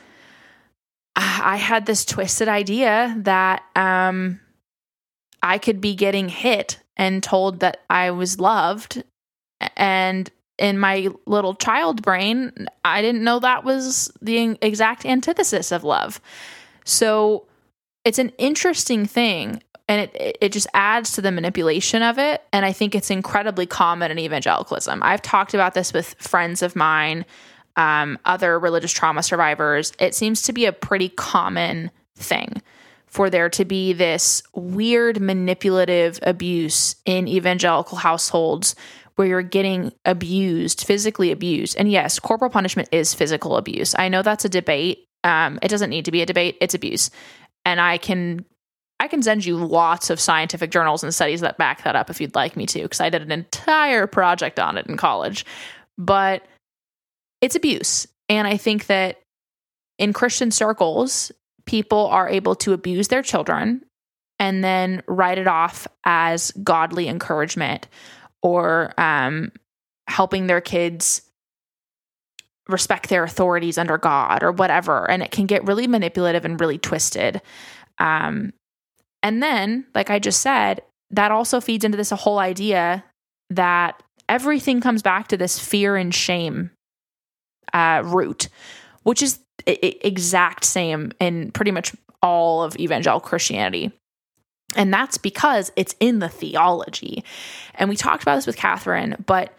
I had this twisted idea that um, I could be getting hit and told that I was loved. And in my little child brain, I didn't know that was the exact antithesis of love. So it's an interesting thing, and it, it just adds to the manipulation of it. And I think it's incredibly common in evangelicalism. I've talked about this with friends of mine, Um, other religious trauma survivors. It seems to be a pretty common thing for there to be this weird manipulative abuse in evangelical households where you're getting abused, physically abused. And yes, corporal punishment is physical abuse. I know that's a debate. Um, it doesn't need to be a debate. It's abuse. And I can I can send you lots of scientific journals and studies that back that up if you'd like me to, because I did an entire project on it in college. But it's abuse. And I think that in Christian circles, people are able to abuse their children and then write it off as godly encouragement, or um, helping their kids respect their authorities under God or whatever. And it can get really manipulative and really twisted. Um, and then, like I just said, that also feeds into this whole idea that everything comes back to this fear and shame Uh, root, which is I- I- exact same in pretty much all of evangelical Christianity. And that's because it's in the theology. And we talked about this with Catherine, but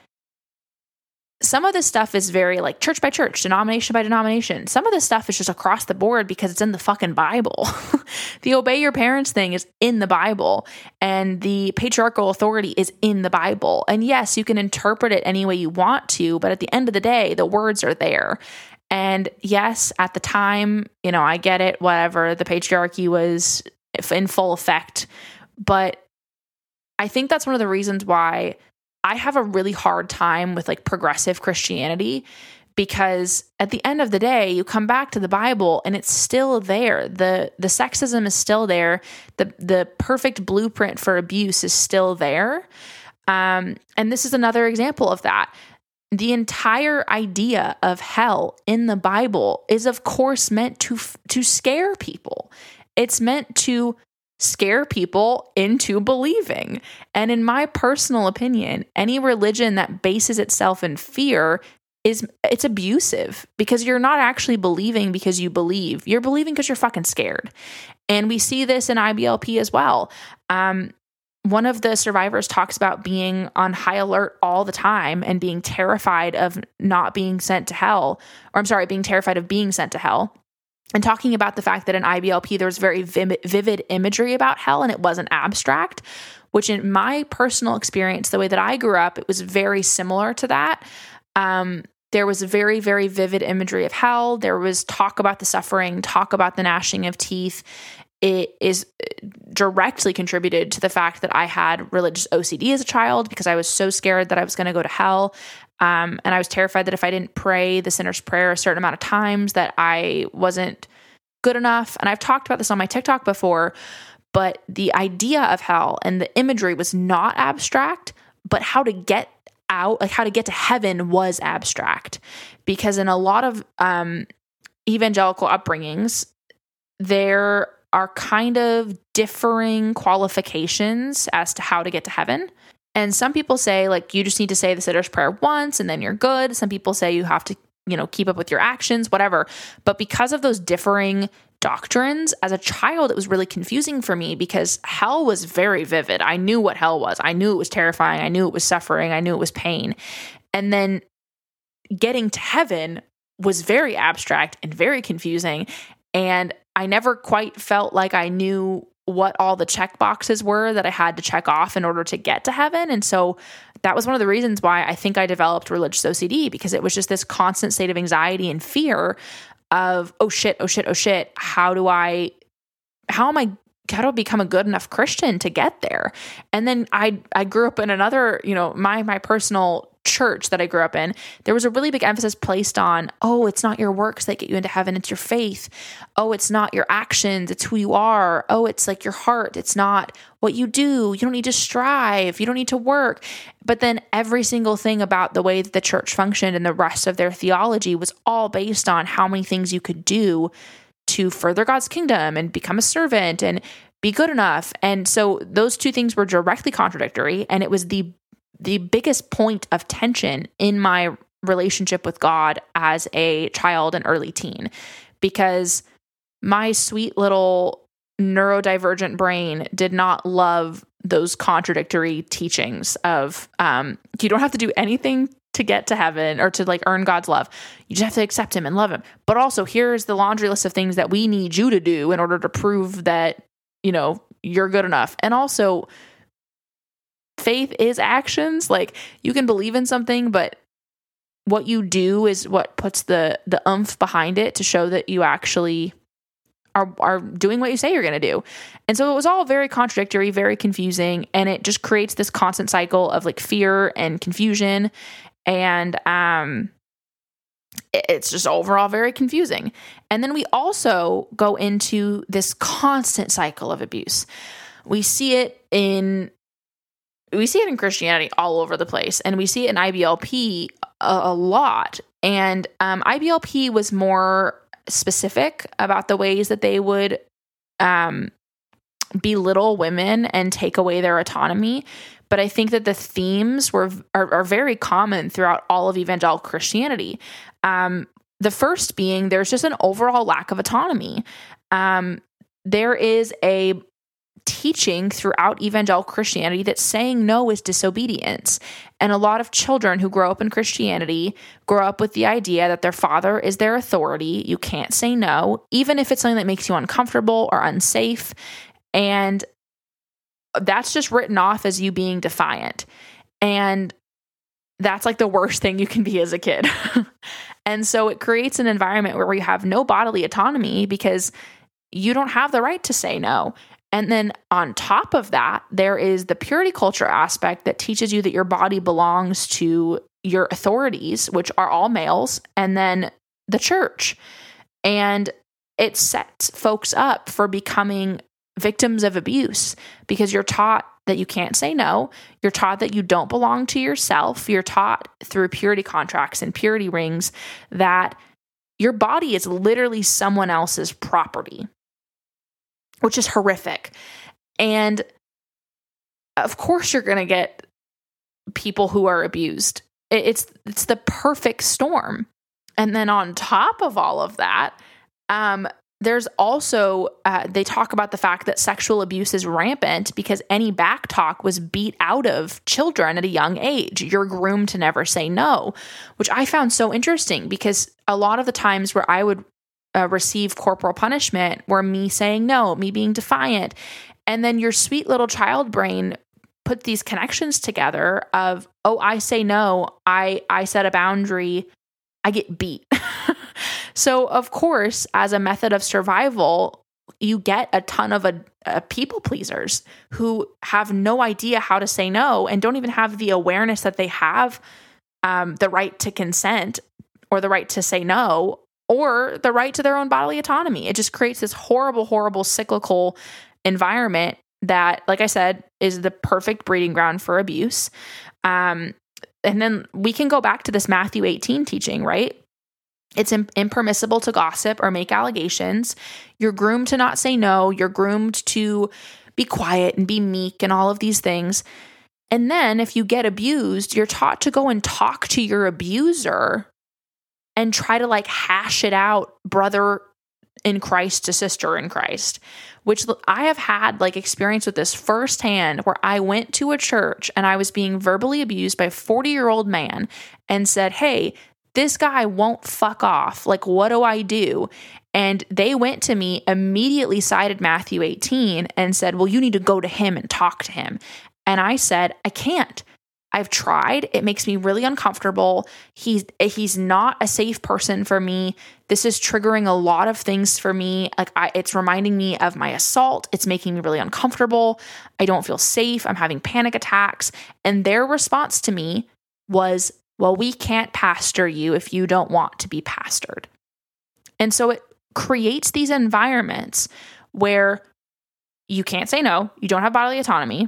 some of this stuff is very like church by church, denomination by denomination. Some of this stuff is just across the board because it's in the fucking Bible. The obey your parents thing is in the Bible, and the patriarchal authority is in the Bible. And yes, you can interpret it any way you want to, but at the end of the day, the words are there. And yes, at the time, you know, I get it, whatever, the patriarchy was in full effect. But I think that's one of the reasons why I have a really hard time with like progressive Christianity, because at the end of the day, you come back to the Bible and it's still there. The the sexism is still there. The the perfect blueprint for abuse is still there. Um, and this is another example of that. The entire idea of hell in the Bible is, of course, meant to to scare people. It's meant to scare people into believing. And in my personal opinion, any religion that bases itself in fear is it's abusive, because you're not actually believing because you believe. You're believing because you're fucking scared. And we see this in I B L P as well. Um, one of the survivors talks about being on high alert all the time and being terrified of not being sent to hell, or I'm sorry, being terrified of being sent to hell. And talking about the fact that in I B L P, there was very vivid imagery about hell and it wasn't abstract, which in my personal experience, the way that I grew up, it was very similar to that. Um, there was very, very vivid imagery of hell. There was talk about the suffering, talk about the gnashing of teeth. It is directly contributed to the fact that I had religious O C D as a child, because I was so scared that I was going to go to hell. Um, and I was terrified that if I didn't pray the sinner's prayer a certain amount of times, that I wasn't good enough. And I've talked about this on my TikTok before, but the idea of hell and the imagery was not abstract, but how to get out, like how to get to heaven was abstract. Because in a lot of um, evangelical upbringings, there are kind of differing qualifications as to how to get to heaven. And some people say, like, you just need to say the sinner's prayer once and then you're good. Some people say you have to, you know, keep up with your actions, whatever. But because of those differing doctrines, as a child, it was really confusing for me, because hell was very vivid. I knew what hell was. I knew it was terrifying. I knew it was suffering. I knew it was pain. And then getting to heaven was very abstract and very confusing. And I never quite felt like I knew what all the check boxes were that I had to check off in order to get to heaven. And so that was one of the reasons why I think I developed religious O C D, because it was just this constant state of anxiety and fear of, oh shit, oh shit, oh shit. How do I, how am I, how do I become a good enough Christian to get there? And then I, I grew up in another, you know, my, my personal church that I grew up in, there was a really big emphasis placed on, oh, it's not your works that get you into heaven, it's your faith. Oh, it's not your actions, it's who you are. Oh, it's like your heart, it's not what you do. You don't need to strive, you don't need to work. But then every single thing about the way that the church functioned and the rest of their theology was all based on how many things you could do to further God's kingdom and become a servant and be good enough. And so those two things were directly contradictory, and it was the the biggest point of tension in my relationship with God as a child and early teen, because my sweet little neurodivergent brain did not love those contradictory teachings of, um, you don't have to do anything to get to heaven or to like earn God's love. You just have to accept him and love him. But also here's the laundry list of things that we need you to do in order to prove that, you know, you're good enough. And also, faith is actions. Like, you can believe in something, but what you do is what puts the the oomph behind it to show that you actually are are doing what you say you're going to do. And so it was all very contradictory, very confusing, and it just creates this constant cycle of like fear and confusion, and um it's just overall very confusing. And then we also go into this constant cycle of abuse. We see it in We see it in Christianity all over the place, and we see it in I B L P a, a lot. And um, I B L P was more specific about the ways that they would um, belittle women and take away their autonomy. But I think that the themes were are, are very common throughout all of evangelical Christianity. Um, the first being there's just an overall lack of autonomy. Um, there is a teaching throughout evangelical Christianity that saying no is disobedience. And a lot of children who grow up in Christianity grow up with the idea that their father is their authority. You can't say no, even if it's something that makes you uncomfortable or unsafe. And that's just written off as you being defiant. And that's like the worst thing you can be as a kid. And so it creates an environment where you have no bodily autonomy because you don't have the right to say no. And then on top of that, there is the purity culture aspect that teaches you that your body belongs to your authorities, which are all males, and then the church. And it sets folks up for becoming victims of abuse because you're taught that you can't say no. You're taught that you don't belong to yourself. You're taught through purity contracts and purity rings that your body is literally someone else's property, which is horrific. And of course you're going to get people who are abused. It's it's the perfect storm. And then on top of all of that, um, there's also, uh, they talk about the fact that sexual abuse is rampant because any back talk was beat out of children at a young age. You're groomed to never say no, which I found so interesting because a lot of the times where I would uh, receive corporal punishment were me saying no, me being defiant. And then your sweet little child brain put these connections together of, oh, I say no, I, I set a boundary, I get beat. So, of course, as a method of survival, you get a ton of a, a people pleasers who have no idea how to say no and don't even have the awareness that they have um, the right to consent or the right to say no or the right to their own bodily autonomy. It just creates this horrible, horrible cyclical environment that, like I said, is the perfect breeding ground for abuse. Um, and then we can go back to this Matthew eighteen teaching, right? It's im- impermissible to gossip or make allegations. You're groomed to not say no. You're groomed to be quiet and be meek and all of these things. And then if you get abused, you're taught to go and talk to your abuser and try to like hash it out, brother in Christ to sister in Christ, which I have had like experience with this firsthand where I went to a church and I was being verbally abused by a forty year old man and said, hey, this guy won't fuck off. Like, what do I do? And they went to me, immediately cited Matthew eighteen and said, well, you need to go to him and talk to him. And I said, I can't. I've tried. It makes me really uncomfortable. He's, he's not a safe person for me. This is triggering a lot of things for me. Like I, it's reminding me of my assault. It's making me really uncomfortable. I don't feel safe. I'm having panic attacks. And their response to me was, well, we can't pastor you if you don't want to be pastored. And so it creates these environments where you can't say no, you don't have bodily autonomy,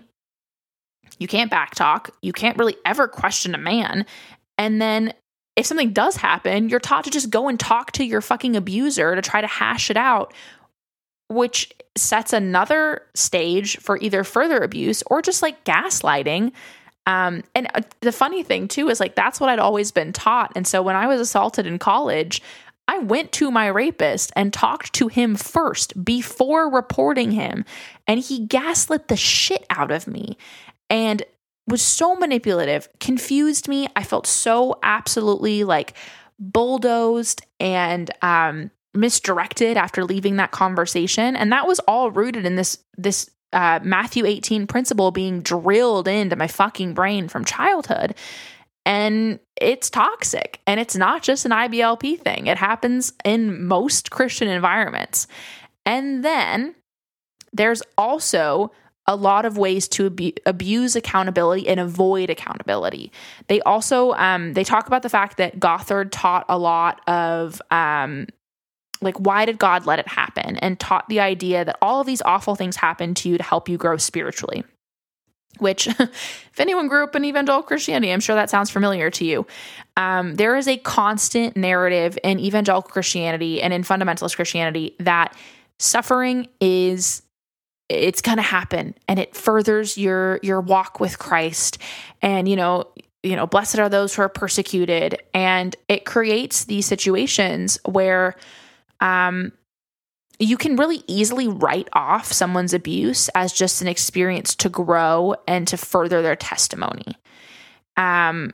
you can't backtalk, you can't really ever question a man. And then if something does happen, you're taught to just go and talk to your fucking abuser to try to hash it out, which sets another stage for either further abuse or just like gaslighting. Um, and the funny thing too is like, that's what I'd always been taught. And so when I was assaulted in college, I went to my rapist and talked to him first before reporting him. And he gaslit the shit out of me and was so manipulative, confused me. I felt so absolutely like bulldozed and, um, misdirected after leaving that conversation. And that was all rooted in this, this, Uh, Matthew eighteen principle being drilled into my fucking brain from childhood. And it's toxic. And it's not just an I B L P thing. It happens in most Christian environments. And then there's also a lot of ways to abu- abuse accountability and avoid accountability. They also, um, they talk about the fact that Gothard taught a lot of, um, like, why did God let it happen? And taught the idea that all of these awful things happen to you to help you grow spiritually. Which, if anyone grew up in evangelical Christianity, I'm sure that sounds familiar to you. Um, there is a constant narrative in evangelical Christianity and in fundamentalist Christianity that suffering is, it's going to happen, and it furthers your your walk with Christ. And, you know, you know, blessed are those who are persecuted. And it creates these situations where um, you can really easily write off someone's abuse as just an experience to grow and to further their testimony. Um,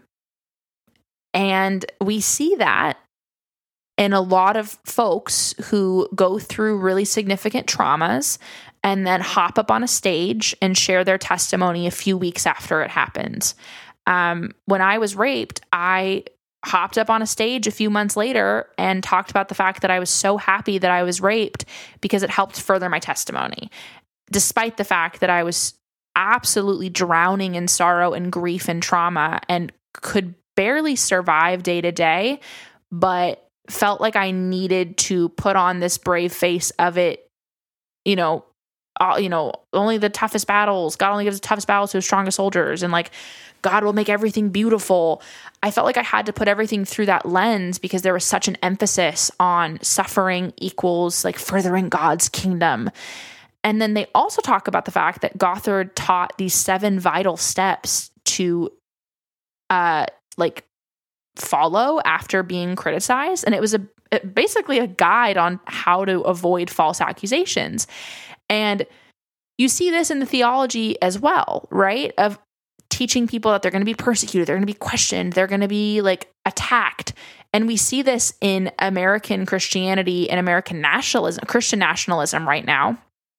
and we see that in a lot of folks who go through really significant traumas and then hop up on a stage and share their testimony a few weeks after it happens. Um, when I was raped, I hopped up on a stage a few months later and talked about the fact that I was so happy that I was raped because it helped further my testimony, despite the fact that I was absolutely drowning in sorrow and grief and trauma and could barely survive day to day, but felt like I needed to put on this brave face of it, you know, uh, you know, only the toughest battles, God only gives the toughest battles to the strongest soldiers, and like, God will make everything beautiful. I felt like I had to put everything through that lens because there was such an emphasis on suffering equals like furthering God's kingdom. And then they also talk about the fact that Gothard taught these seven vital steps to uh, like follow after being criticized. And it was a it, basically a guide on how to avoid false accusations. And you see this in the theology as well, right? Of teaching people that they're going to be persecuted, they're going to be questioned, they're going to be like attacked. And we see this in American Christianity and American nationalism, Christian nationalism right now,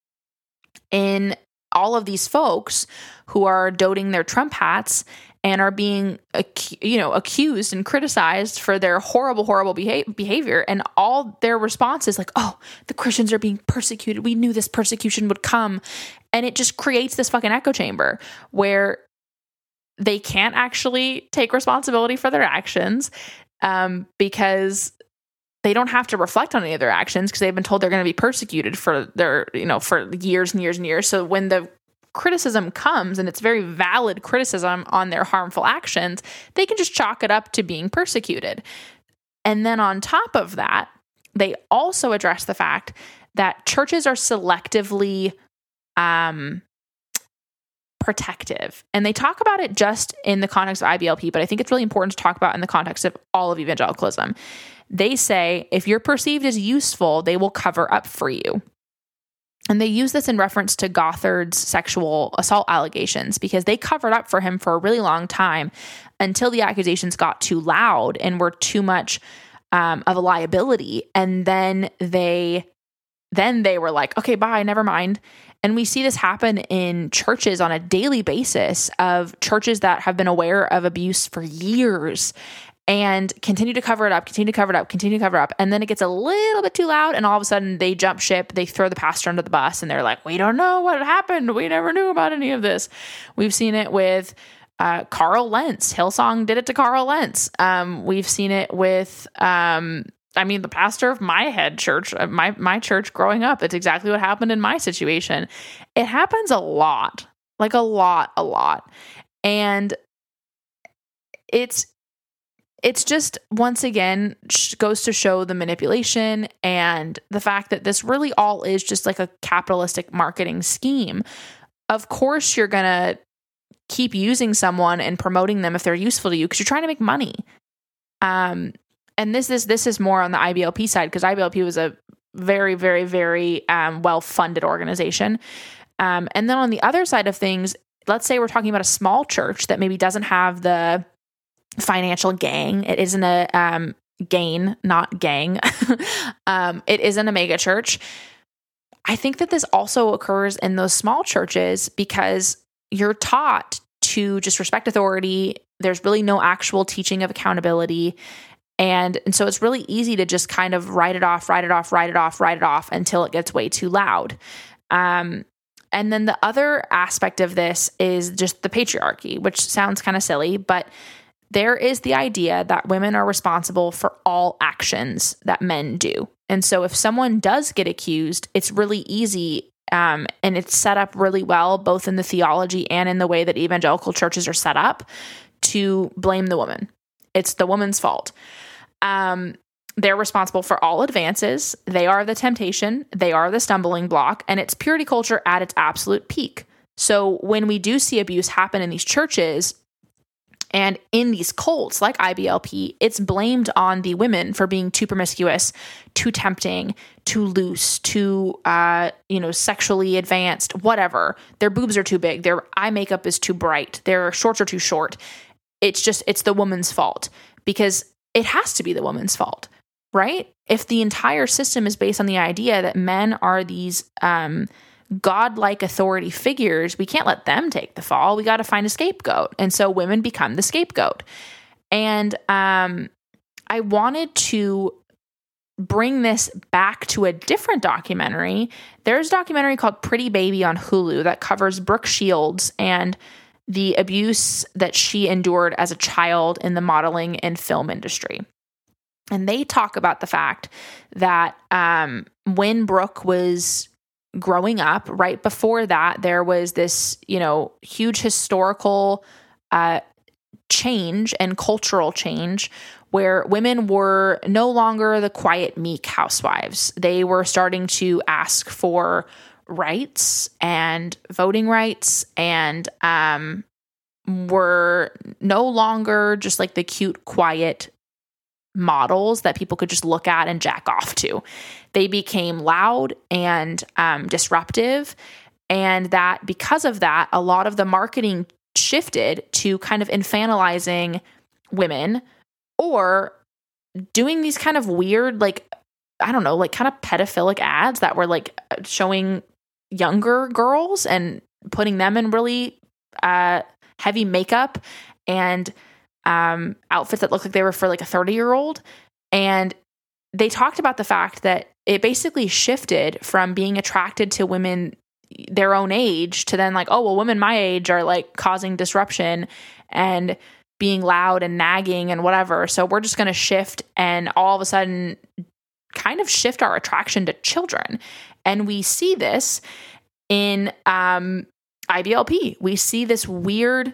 in all of these folks who are doting their Trump hats and are being, you know, accused and criticized for their horrible, horrible beha- behavior. And all their response is like, oh, the Christians are being persecuted. We knew this persecution would come. And it just creates this fucking echo chamber where they can't actually take responsibility for their actions um, because they don't have to reflect on any of their actions because they've been told they're going to be persecuted for their, you know, for years and years and years. So when the criticism comes, and it's very valid criticism on their harmful actions, they can just chalk it up to being persecuted. And then on top of that, they also address the fact that churches are selectively um, protective. And they talk about it just in the context of I B L P, but I think it's really important to talk about in the context of all of evangelicalism. They say, if you're perceived as useful, they will cover up for you. And they use this in reference to Gothard's sexual assault allegations because they covered up for him for a really long time until the accusations got too loud and were too much um, of a liability. And then they, then they were like, okay, bye, never mind. And we see this happen in churches on a daily basis of churches that have been aware of abuse for years and continue to cover it up, continue to cover it up, continue to cover it up. And then it gets a little bit too loud and all of a sudden they jump ship, they throw the pastor under the bus and they're like, we don't know what happened. We never knew about any of this. We've seen it with uh, Carl Lentz. Hillsong did it to Carl Lentz. Um, we've seen it with, um, I mean, the pastor of my head church, my, my church growing up, it's exactly what happened in my situation. It happens a lot, like a lot, a lot. And it's, It's just, once again, goes to show the manipulation and the fact that this really all is just like a capitalistic marketing scheme. Of course, you're going to keep using someone and promoting them if they're useful to you because you're trying to make money. Um, and this is this is more on the I B L P side because I B L P was a very, very, very um, well-funded organization. Um, and then on the other side of things, let's say we're talking about a small church that maybe doesn't have the financial gang. It isn't a um, gain, not gang. um, it isn't a mega church. I think that this also occurs in those small churches because you're taught to just respect authority. There's really no actual teaching of accountability. And, and so it's really easy to just kind of write it off, write it off, write it off, write it off until it gets way too loud. Um, and then the other aspect of this is just the patriarchy, which sounds kind of silly, but there is the idea that women are responsible for all actions that men do. And so if someone does get accused, it's really easy um, and it's set up really well, both in the theology and in the way that evangelical churches are set up, to blame the woman. It's the woman's fault. Um, they're responsible for all advances. They are the temptation. They are the stumbling block. And it's purity culture at its absolute peak. So when we do see abuse happen in these churches, and in these cults like I B L P, it's blamed on the women for being too promiscuous, too tempting, too loose, too, uh, you know, sexually advanced, whatever. Their boobs are too big. Their eye makeup is too bright. Their shorts are too short. It's just, it's the woman's fault because it has to be the woman's fault, right? If the entire system is based on the idea that men are these um, godlike authority figures, we can't let them take the fall. We got to find a scapegoat. And so women become the scapegoat. And um, I wanted to bring this back to a different documentary. There's a documentary called Pretty Baby on Hulu that covers Brooke Shields and the abuse that she endured as a child in the modeling and film industry. And they talk about the fact that um, when Brooke was growing up, right before that, there was this, you know, huge historical uh, change and cultural change where women were no longer the quiet, meek housewives. They were starting to ask for rights and voting rights, and um, were no longer just like the cute, quiet models that people could just look at and jack off to. They became loud and um, disruptive, and that because of that, a lot of the marketing shifted to kind of infantilizing women, or doing these kind of weird, like, I don't know, like kind of pedophilic ads that were like showing younger girls and putting them in really uh, heavy makeup and um, outfits that looked like they were for like a thirty year old. And they talked about the fact that it basically shifted from being attracted to women their own age to then like, oh, well, women my age are like causing disruption and being loud and nagging and whatever. So we're just going to shift and all of a sudden kind of shift our attraction to children. And we see this in um, I B L P. We see this weird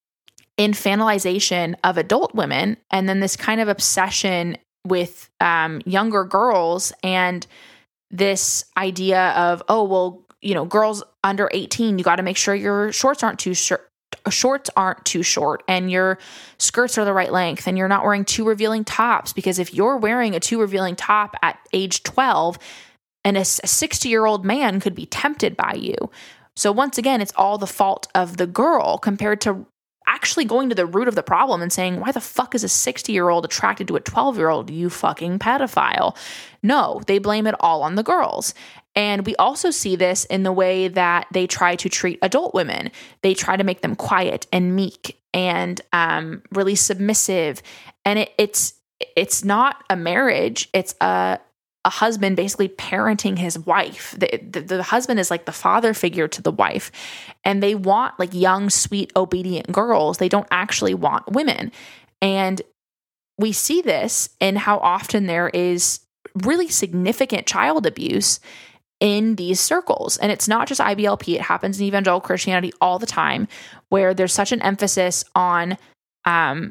infantilization of adult women, and then this kind of obsession with um, younger girls, and this idea of, oh, well, you know, girls under eighteen, you got to make sure your shorts aren't too short. Shorts aren't too short and your skirts are the right length and you're not wearing too revealing tops, because if you're wearing a too revealing top at age twelve, and a sixty year old man could be tempted by you. So once again, it's all the fault of the girl compared to actually going to the root of the problem and saying, why the fuck is a sixty year old attracted to a twelve year old? You fucking pedophile. No, they blame it all on the girls. And we also see this in the way that they try to treat adult women. They try to make them quiet and meek and um, really submissive. And it, it's it's not a marriage. It's a a husband basically parenting his wife. The, the, the husband is like the father figure to the wife. And they want like young, sweet, obedient girls. They don't actually want women. And we see this in how often there is really significant child abuse in these circles. And it's not just I B L P. It happens in evangelical Christianity all the time, where there's such an emphasis on um,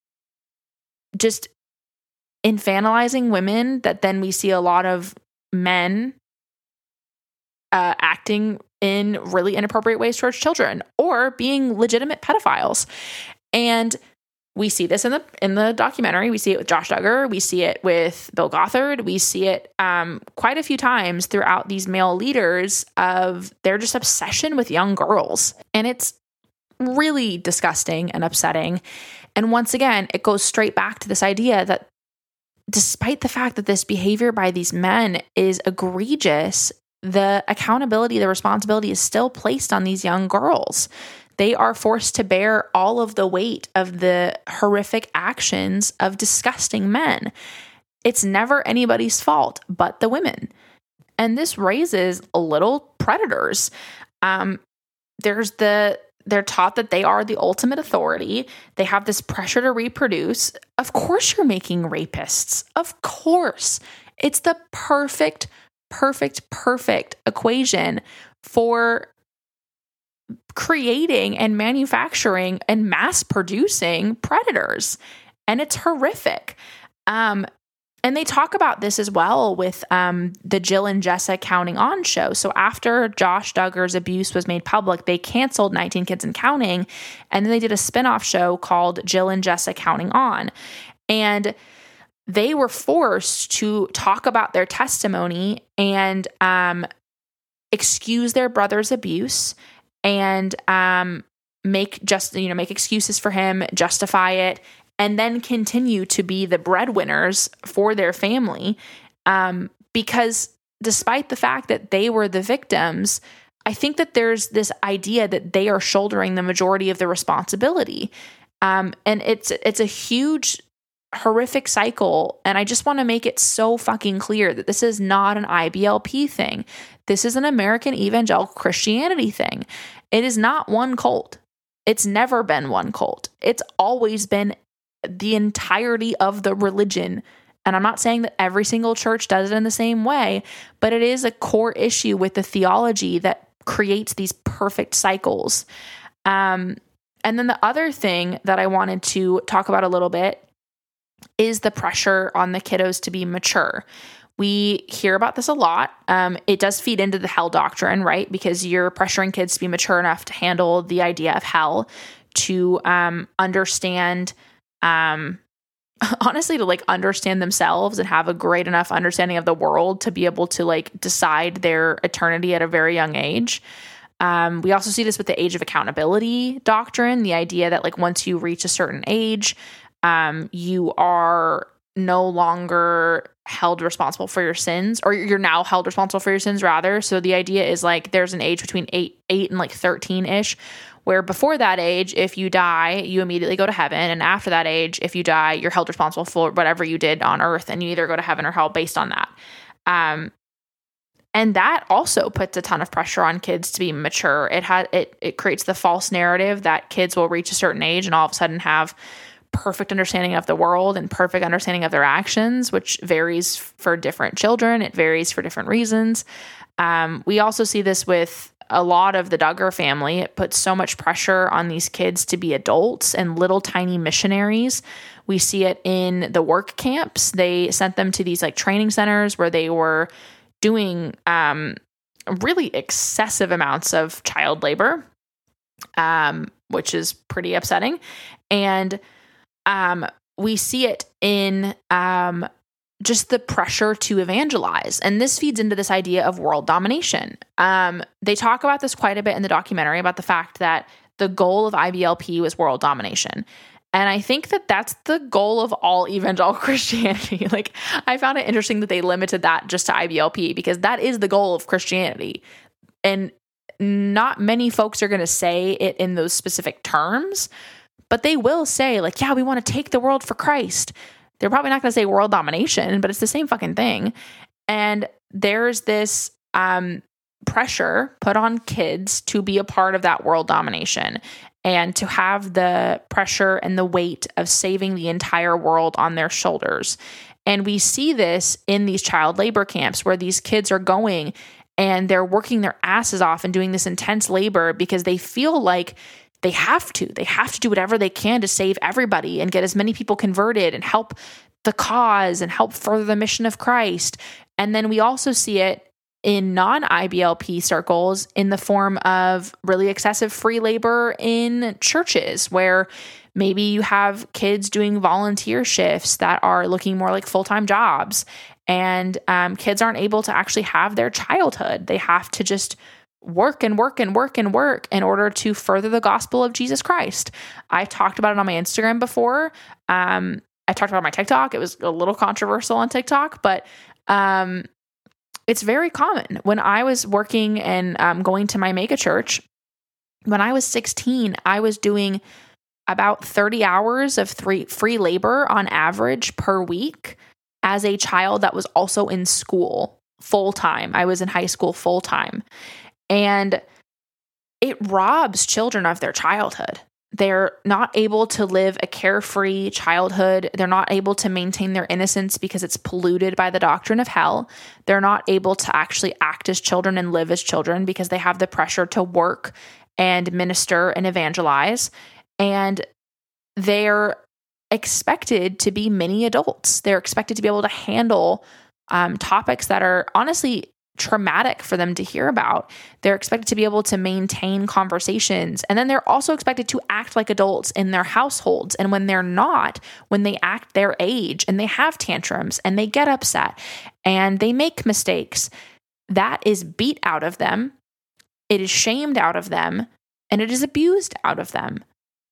just infantilizing women that then we see a lot of men uh, acting in really inappropriate ways towards children or being legitimate pedophiles. And we see this in the in the documentary. We see it with Josh Duggar. We see it with Bill Gothard. We see it um, quite a few times throughout these male leaders of their just obsession with young girls. And it's really disgusting and upsetting. And once again, it goes straight back to this idea that despite the fact that this behavior by these men is egregious, the accountability, the responsibility is still placed on these young girls. They are forced to bear all of the weight of the horrific actions of disgusting men. It's never anybody's fault but the women. And this raises little predators. Um, there's the they're taught that they are the ultimate authority. They have this pressure to reproduce. Of course you're making rapists. Of course. It's the perfect, perfect, perfect equation for creating and manufacturing and mass producing predators. And it's horrific. Um, and they talk about this as well with um, the Jill and Jessa Counting On show. So after Josh Duggar's abuse was made public, they canceled nineteen Kids and Counting. And then they did a spinoff show called Jill and Jessa Counting On. And they were forced to talk about their testimony and um, excuse their brother's abuse and um, make just, you know, make excuses for him, justify it, and then continue to be the breadwinners for their family. Um, because despite the fact that they were the victims, I think that there's this idea that they are shouldering the majority of the responsibility. Um, and it's it's a huge, horrific cycle. And I just want to make it so fucking clear that this is not an I B L P thing. This is an American evangelical Christianity thing. It is not one cult. It's never been one cult. It's always been the entirety of the religion. And I'm not saying that every single church does it in the same way, but it is a core issue with the theology that creates these perfect cycles. Um, and then the other thing that I wanted to talk about a little bit is the pressure on the kiddos to be mature. We hear about this a lot. Um, it does feed into the hell doctrine, right? Because you're pressuring kids to be mature enough to handle the idea of hell, to um, understand, um, honestly, to like understand themselves and have a great enough understanding of the world to be able to like decide their eternity at a very young age. Um, we also see this with the age of accountability doctrine, the idea that like once you reach a certain age, um, you are no longer held responsible for your sins, or you're now held responsible for your sins rather. So the idea is like there's an age between eight, eight and like thirteen ish, where before that age, if you die, you immediately go to heaven. And after that age, if you die, you're held responsible for whatever you did on earth, and you either go to heaven or hell based on that. Um, And that also puts a ton of pressure on kids to be mature. It has it it creates the false narrative that kids will reach a certain age and all of a sudden have perfect understanding of the world and perfect understanding of their actions, which varies for different children. It varies for different reasons. Um, we also see this with a lot of the Duggar family. It puts so much pressure on these kids to be adults and little tiny missionaries. We see it in the work camps. They sent them to these like training centers where they were doing um, really excessive amounts of child labor, um, which is pretty upsetting. And um, we see it in um, just the pressure to evangelize. And this feeds into this idea of world domination. Um, they talk about this quite a bit in the documentary about the fact that the goal of I B L P was world domination. And I think that that's the goal of all evangelical Christianity. Like, I found it interesting that they limited that just to I B L P, because that is the goal of Christianity. And not many folks are going to say it in those specific terms, but they will say like, yeah, we want to take the world for Christ. They're probably not going to say world domination, but it's the same fucking thing. And there's this um, pressure put on kids to be a part of that world domination, and to have the pressure and the weight of saving the entire world on their shoulders. And we see this in these child labor camps where these kids are going and they're working their asses off and doing this intense labor because they feel like they have to. They have to do whatever they can to save everybody and get as many people converted and help the cause and help further the mission of Christ. And then we also see it in non-I B L P circles in the form of really excessive free labor in churches, where maybe you have kids doing volunteer shifts that are looking more like full-time jobs, and um, kids aren't able to actually have their childhood. They have to just work and work and work and work in order to further the gospel of Jesus Christ. I've talked about it on my Instagram before. Um, I talked about it on my TikTok. It was a little controversial on TikTok, but um, it's very common. When I was working and um, going to my mega church, when I was sixteen, I was doing about thirty hours of three, free labor on average per week as a child that was also in school full time. I was in high school full time. And it robs children of their childhood. They're not able to live a carefree childhood. They're not able to maintain their innocence because it's polluted by the doctrine of hell. They're not able to actually act as children and live as children because they have the pressure to work and minister and evangelize. And they're expected to be mini adults. They're expected to be able to handle um, topics that are honestly traumatic for them to hear about. They're expected to be able to maintain conversations. And then they're also expected to act like adults in their households. And when they're not, when they act their age and they have tantrums and they get upset and they make mistakes, that is beat out of them. It is shamed out of them, and it is abused out of them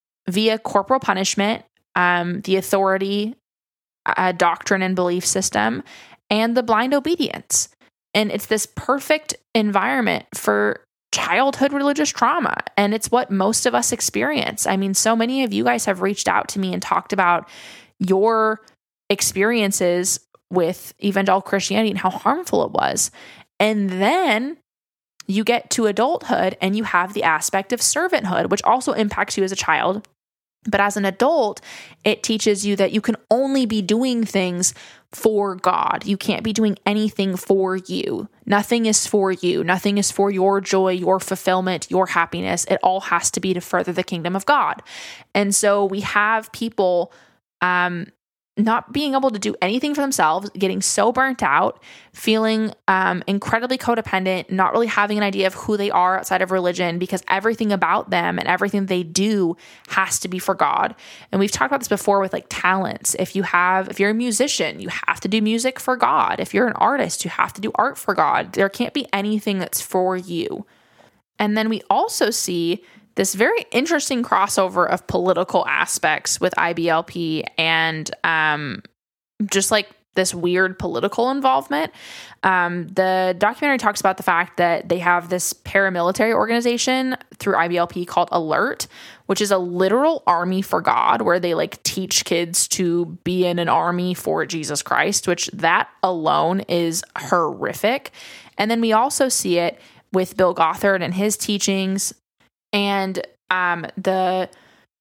via corporal punishment, um, the authority, uh, doctrine and belief system, and the blind obedience. And it's this perfect environment for childhood religious trauma. And it's what most of us experience. I mean, so many of you guys have reached out to me and talked about your experiences with evangelical Christianity and how harmful it was. And then you get to adulthood and you have the aspect of servanthood, which also impacts you as a child. But as an adult, it teaches you that you can only be doing things for God. You can't be doing anything for you. Nothing is for you. Nothing is for your joy, your fulfillment, your happiness. It all has to be to further the kingdom of God. And so we have people um, not being able to do anything for themselves, getting so burnt out, feeling um, incredibly codependent, not really having an idea of who they are outside of religion because everything about them and everything they do has to be for God. And we've talked about this before with like talents. If you have, if you're a musician, you have to do music for God. If you're an artist, you have to do art for God. There can't be anything that's for you. And then we also see this very interesting crossover of political aspects with I B L P and um, just like this weird political involvement. Um, the documentary talks about the fact that they have this paramilitary organization through I B L P called Alert, which is a literal army for God, where they like teach kids to be in an army for Jesus Christ, which that alone is horrific. And then we also see it with Bill Gothard and his teachings, and um, the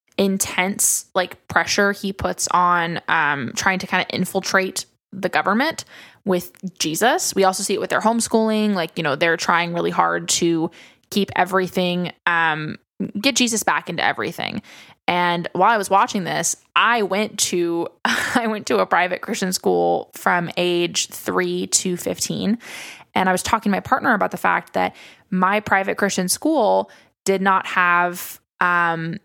intense like pressure he puts on um, trying to kind of infiltrate the government with Jesus. We also see it with their homeschooling. Like, you know, they're trying really hard to keep everything, um, get Jesus back into everything. And while I was watching this, I went to I went to a private Christian school from age three to fifteen. And I was talking to my partner about the fact that my private Christian school did not have um,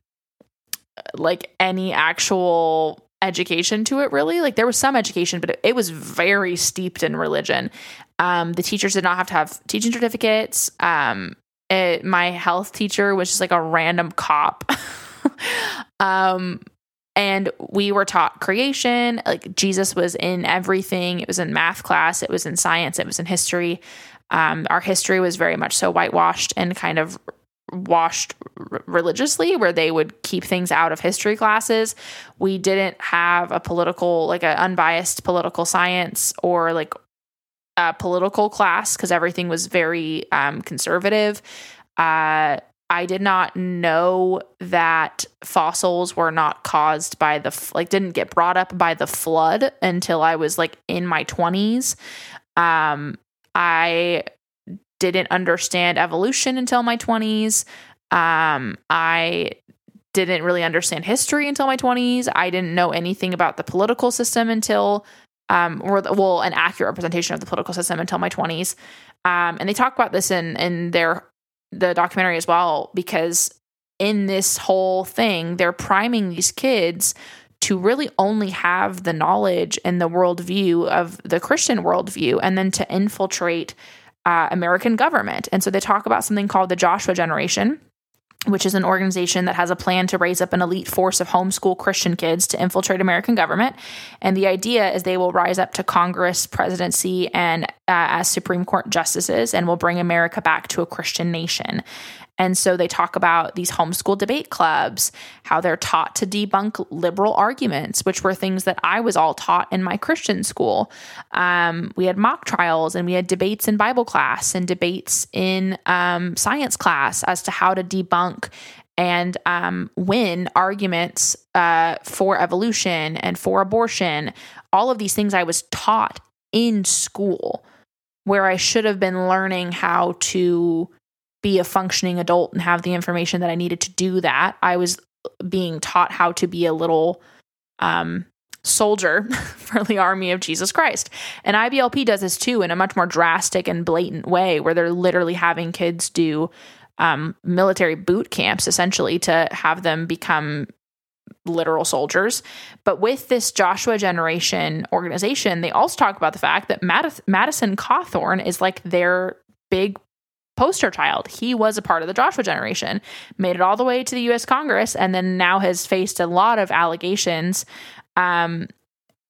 like any actual education to it, really. Like there was some education, but it, it was very steeped in religion. Um, the teachers did not have to have teaching certificates. Um, it, my health teacher was just like a random cop. um, and we were taught creation. Like Jesus was in everything. It was in math class. It was in science. It was in history. Um, our history was very much so whitewashed and kind of washed r- religiously, where they would keep things out of history classes. We didn't have a political, like an unbiased political science or like a political class, because everything was very um, conservative. Uh, I did not know that fossils were not caused by the, like didn't get brought up by the flood until I was like in my twenties. Um, I didn't understand evolution until my twenties. Um, I didn't really understand history until my twenties. I didn't know anything about the political system until, um, or the, well, an accurate representation of the political system until my twenties. Um, and they talk about this in, in their, the documentary as well, because in this whole thing, they're priming these kids to really only have the knowledge and the worldview of the Christian worldview, and then to infiltrate Uh, American government. And so they talk about something called the Joshua Generation, which is an organization that has a plan to raise up an elite force of homeschool Christian kids to infiltrate American government. And the idea is they will rise up to Congress, presidency, and uh, as Supreme Court justices, and will bring America back to a Christian nation. And so they talk about these homeschool debate clubs, how they're taught to debunk liberal arguments, which were things that I was all taught in my Christian school. Um, we had mock trials, and we had debates in Bible class and debates in um, science class as to how to debunk and um, win arguments uh, for evolution and for abortion. All of these things I was taught in school, where I should have been learning how to be a functioning adult and have the information that I needed to do that. I was being taught how to be a little um, soldier for the army of Jesus Christ. And I B L P does this too in a much more drastic and blatant way, where they're literally having kids do um, military boot camps, essentially, to have them become literal soldiers. But with this Joshua Generation organization, they also talk about the fact that Mad- Madison Cawthorn is like their big poster child. He was a part of the Joshua Generation, made it all the way to the U S Congress, and then now has faced a lot of allegations um,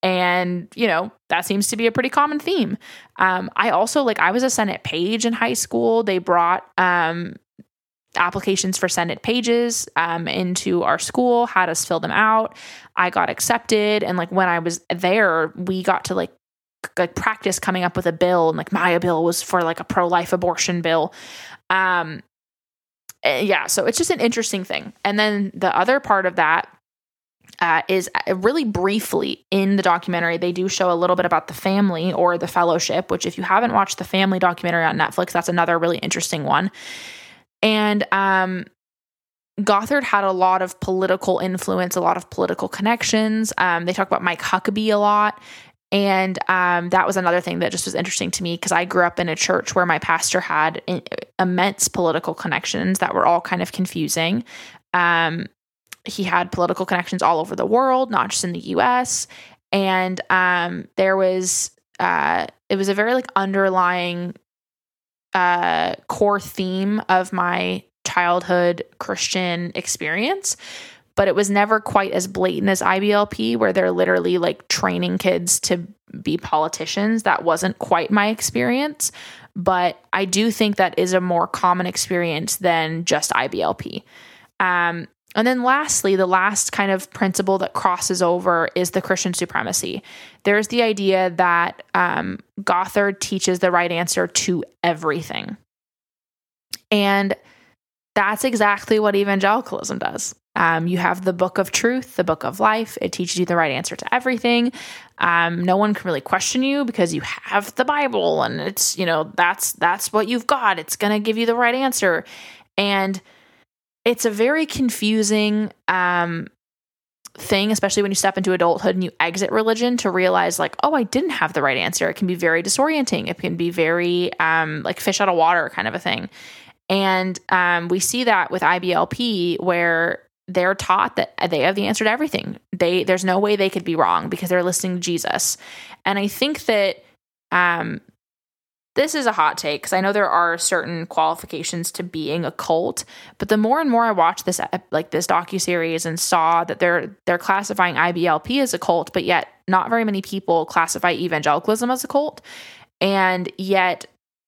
And, you know, that seems to be a pretty common theme. Um, I also, like, I was a Senate page in high school. They brought um, applications for Senate pages um, into our school, had us fill them out. I got accepted. And, like, when I was there, we got to, like, like practice coming up with a bill. And, like, my bill was for, like, a pro-life abortion bill. Um, yeah, so it's just an interesting thing. And then the other part of that Uh, is really briefly in the documentary, they do show a little bit about the family or the fellowship, which if you haven't watched the family documentary on Netflix, that's another really interesting one. And um, Gothard had a lot of political influence, a lot of political connections. Um, they talk about Mike Huckabee a lot. And um, that was another thing that just was interesting to me because I grew up in a church where my pastor had in, immense political connections that were all kind of confusing. Um He had political connections all over the world, not just in the U S. And um, there was, uh, it was a very like underlying uh, core theme of my childhood Christian experience, but it was never quite as blatant as I B L P, where they're literally like training kids to be politicians. That wasn't quite my experience, but I do think that is a more common experience than just I B L P. Um, And then lastly, the last kind of principle that crosses over is the Christian supremacy. There's the idea that um, Gothard teaches the right answer to everything. And that's exactly what evangelicalism does. Um, you have the book of truth, the book of life. It teaches you the right answer to everything. Um, no one can really question you because you have the Bible and it's, you know, that's, that's what you've got. It's going to give you the right answer. And it's a very confusing um, thing, especially when you step into adulthood and you exit religion to realize like, oh, I didn't have the right answer. It can be very disorienting. It can be very um, like fish out of water kind of a thing. And um, we see that with I B L P where they're taught that they have the answer to everything. They There's no way they could be wrong because they're listening to Jesus. And I think that um, this is a hot take because I know there are certain qualifications to being a cult, but the more and more I watched this, like this docuseries and saw that they're they're classifying I B L P as a cult, but yet not very many people classify evangelicalism as a cult, and yet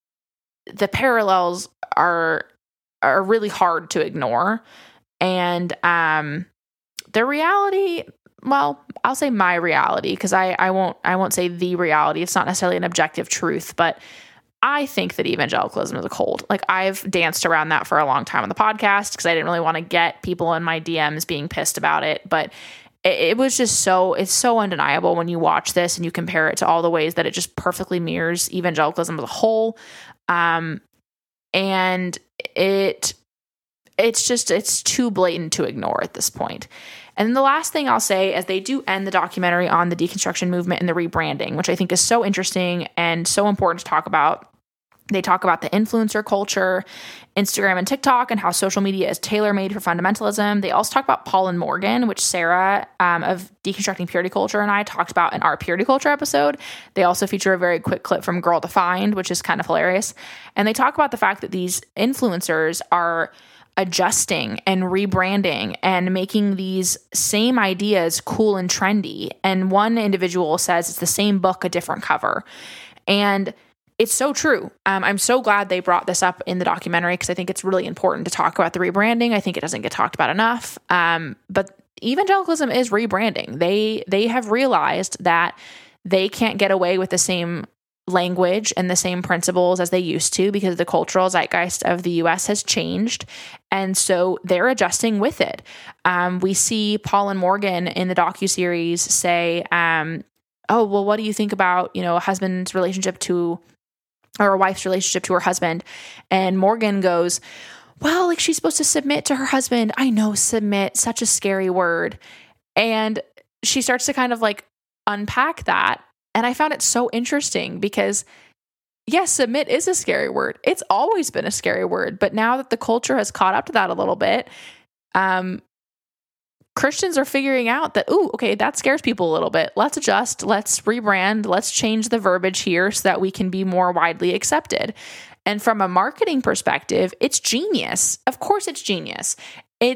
the parallels are are really hard to ignore, and um, the reality. Well, I'll say my reality because I I won't I won't say the reality. It's not necessarily an objective truth, but I think that evangelicalism is a cult. Like I've danced around that for a long time on the podcast because I didn't really want to get people in my D Ms being pissed about it. But it, it was just so, it's so undeniable when you watch this and you compare it to all the ways that it just perfectly mirrors evangelicalism as a whole. Um, and it, it's just, it's too blatant to ignore at this point. And then the last thing I'll say is they do end the documentary on the deconstruction movement and the rebranding, which I think is so interesting and so important to talk about. They talk about the influencer culture, Instagram and TikTok, and how social media is tailor-made for fundamentalism. They also talk about Paul and Morgan, which Sarah um, of Deconstructing Purity Culture and I talked about in our Purity Culture episode. They also feature a very quick clip from Girl Defined, which is kind of hilarious. And they talk about the fact that these influencers are adjusting and rebranding and making these same ideas cool and trendy. And one individual says it's the same book, a different cover. And it's so true. Um, I'm so glad they brought this up in the documentary because I think it's really important to talk about the rebranding. I think it doesn't get talked about enough. Um, but evangelicalism is rebranding. They they have realized that they can't get away with the same language and the same principles as they used to because the cultural zeitgeist of the U S has changed. And so they're adjusting with it. Um, we see Paul and Morgan in the docuseries say, um, oh, well, what do you think about, you know, a husband's relationship to or a wife's relationship to her husband? And Morgan goes, well, like she's supposed to submit to her husband. I know, submit, such a scary word. And she starts to kind of like unpack that. And I found it so interesting because yes, submit is a scary word. It's always been a scary word. But now that the culture has caught up to that a little bit, um, Christians are figuring out that, ooh, okay, that scares people a little bit. Let's adjust. Let's rebrand. Let's change the verbiage here so that we can be more widely accepted. And from a marketing perspective, it's genius. Of course it's genius. It's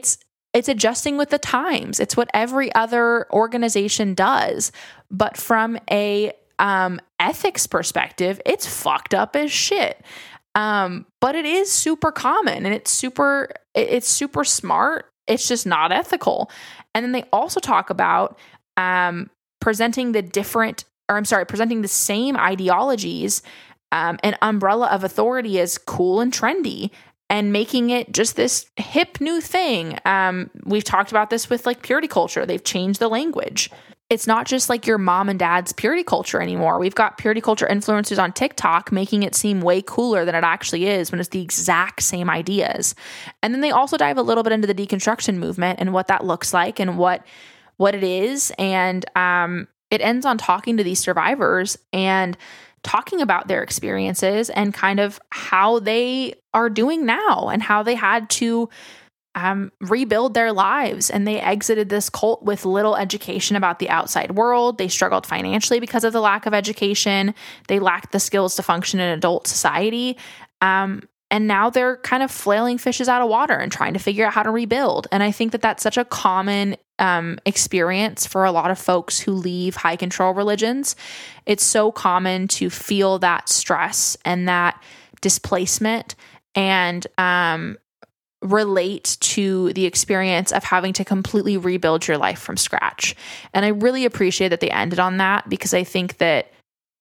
it's adjusting with the times. It's what every other organization does. But from a um, ethics perspective, it's fucked up as shit. Um, but it is super common and it's super, it's super smart. It's just not ethical. And then they also talk about um, presenting the different, or I'm sorry, presenting the same ideologies, um, an umbrella of authority as cool and trendy, and making it just this hip new thing. Um, we've talked about this with like purity culture. They've changed the language. It's not just like your mom and dad's purity culture anymore. We've got purity culture influencers on TikTok making it seem way cooler than it actually is when it's the exact same ideas. And then they also dive a little bit into the deconstruction movement and what that looks like and what what it is. And um, it ends on talking to these survivors and talking about their experiences and kind of how they are doing now and how they had to um, rebuild their lives. And they exited this cult with little education about the outside world. They struggled financially because of the lack of education. They lacked the skills to function in adult society. Um, and now they're kind of flailing fishes out of water and trying to figure out how to rebuild. And I think that that's such a common um, experience for a lot of folks who leave high control religions. It's so common to feel that stress and that displacement and um, relate to the experience of having to completely rebuild your life from scratch. And I really appreciate that they ended on that, because I think that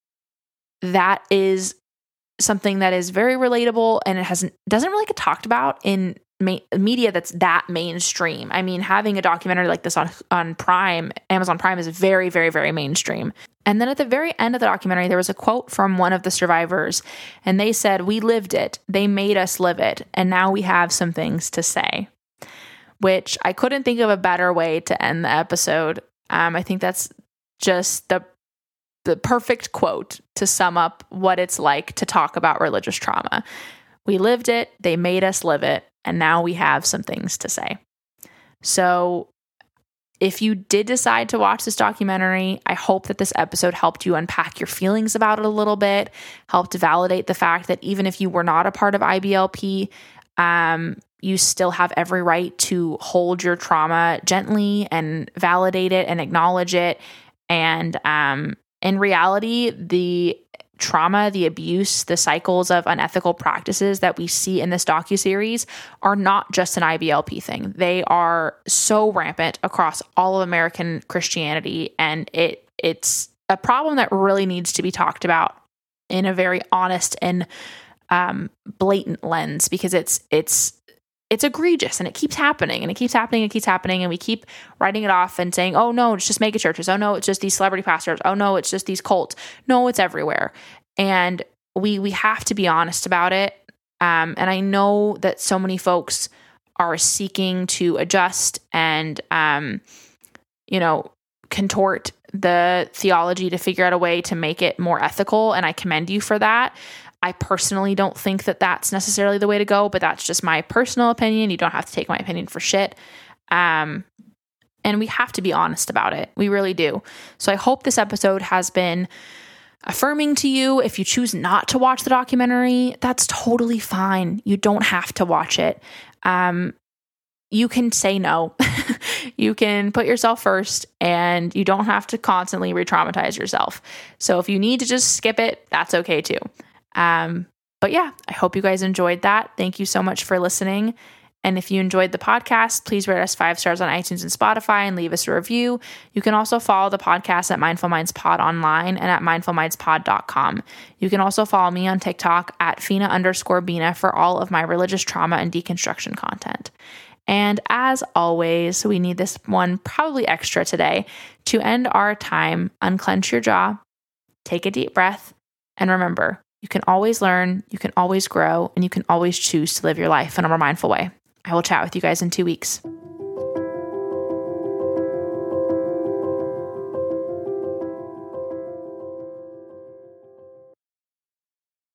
that is something that is very relatable and it hasn't doesn't really get talked about in ma- media that's that mainstream. I mean, having a documentary like this on on Prime, Amazon Prime, is very, very, very mainstream. And then at the very end of the documentary, there was a quote from one of the survivors, and they said, "We lived it. They made us live it. And now we have some things to say," which I couldn't think of a better way to end the episode. Um, I think that's just the the perfect quote to sum up what it's like to talk about religious trauma. We lived it, they made us live it, and now we have some things to say. So if you did decide to watch this documentary, I hope that this episode helped you unpack your feelings about it a little bit, helped validate the fact that even if you were not a part of I B L P, um, you still have every right to hold your trauma gently and validate it and acknowledge it. And um, in reality, the trauma, the abuse, the cycles of unethical practices that we see in this docuseries are not just an I B L P thing. They are so rampant across all of American Christianity, and it it's a problem that really needs to be talked about in a very honest and um, blatant lens, because it's it's it's egregious and it keeps happening and it keeps happening and it keeps happening, and we keep writing it off and saying, oh no, it's just mega churches. Oh no, it's just these celebrity pastors. Oh no, it's just these cults. No, it's everywhere. And we we have to be honest about it. Um, and I know that so many folks are seeking to adjust and, um, you know, contort the theology to figure out a way to make it more ethical. And I commend you for that. I personally don't think that that's necessarily the way to go, but that's just my personal opinion. You don't have to take my opinion for shit. Um, and we have to be honest about it. We really do. So I hope this episode has been affirming to you. If you choose not to watch the documentary, that's totally fine. You don't have to watch it. Um, you can say no. You can put yourself first, and you don't have to constantly re-traumatize yourself. So if you need to just skip it, that's okay too. Um, but yeah, I hope you guys enjoyed that. Thank you so much for listening. And if you enjoyed the podcast, please rate us five stars on iTunes and Spotify and leave us a review. You can also follow the podcast at Mindful Minds Pod online and at mindful minds pod dot com. You can also follow me on TikTok at Fina underscore Bina for all of my religious trauma and deconstruction content. And as always, we need this one probably extra today. To end our time, unclench your jaw, take a deep breath, and remember, you can always learn, you can always grow, and you can always choose to live your life in a more mindful way. I will chat with you guys in two weeks.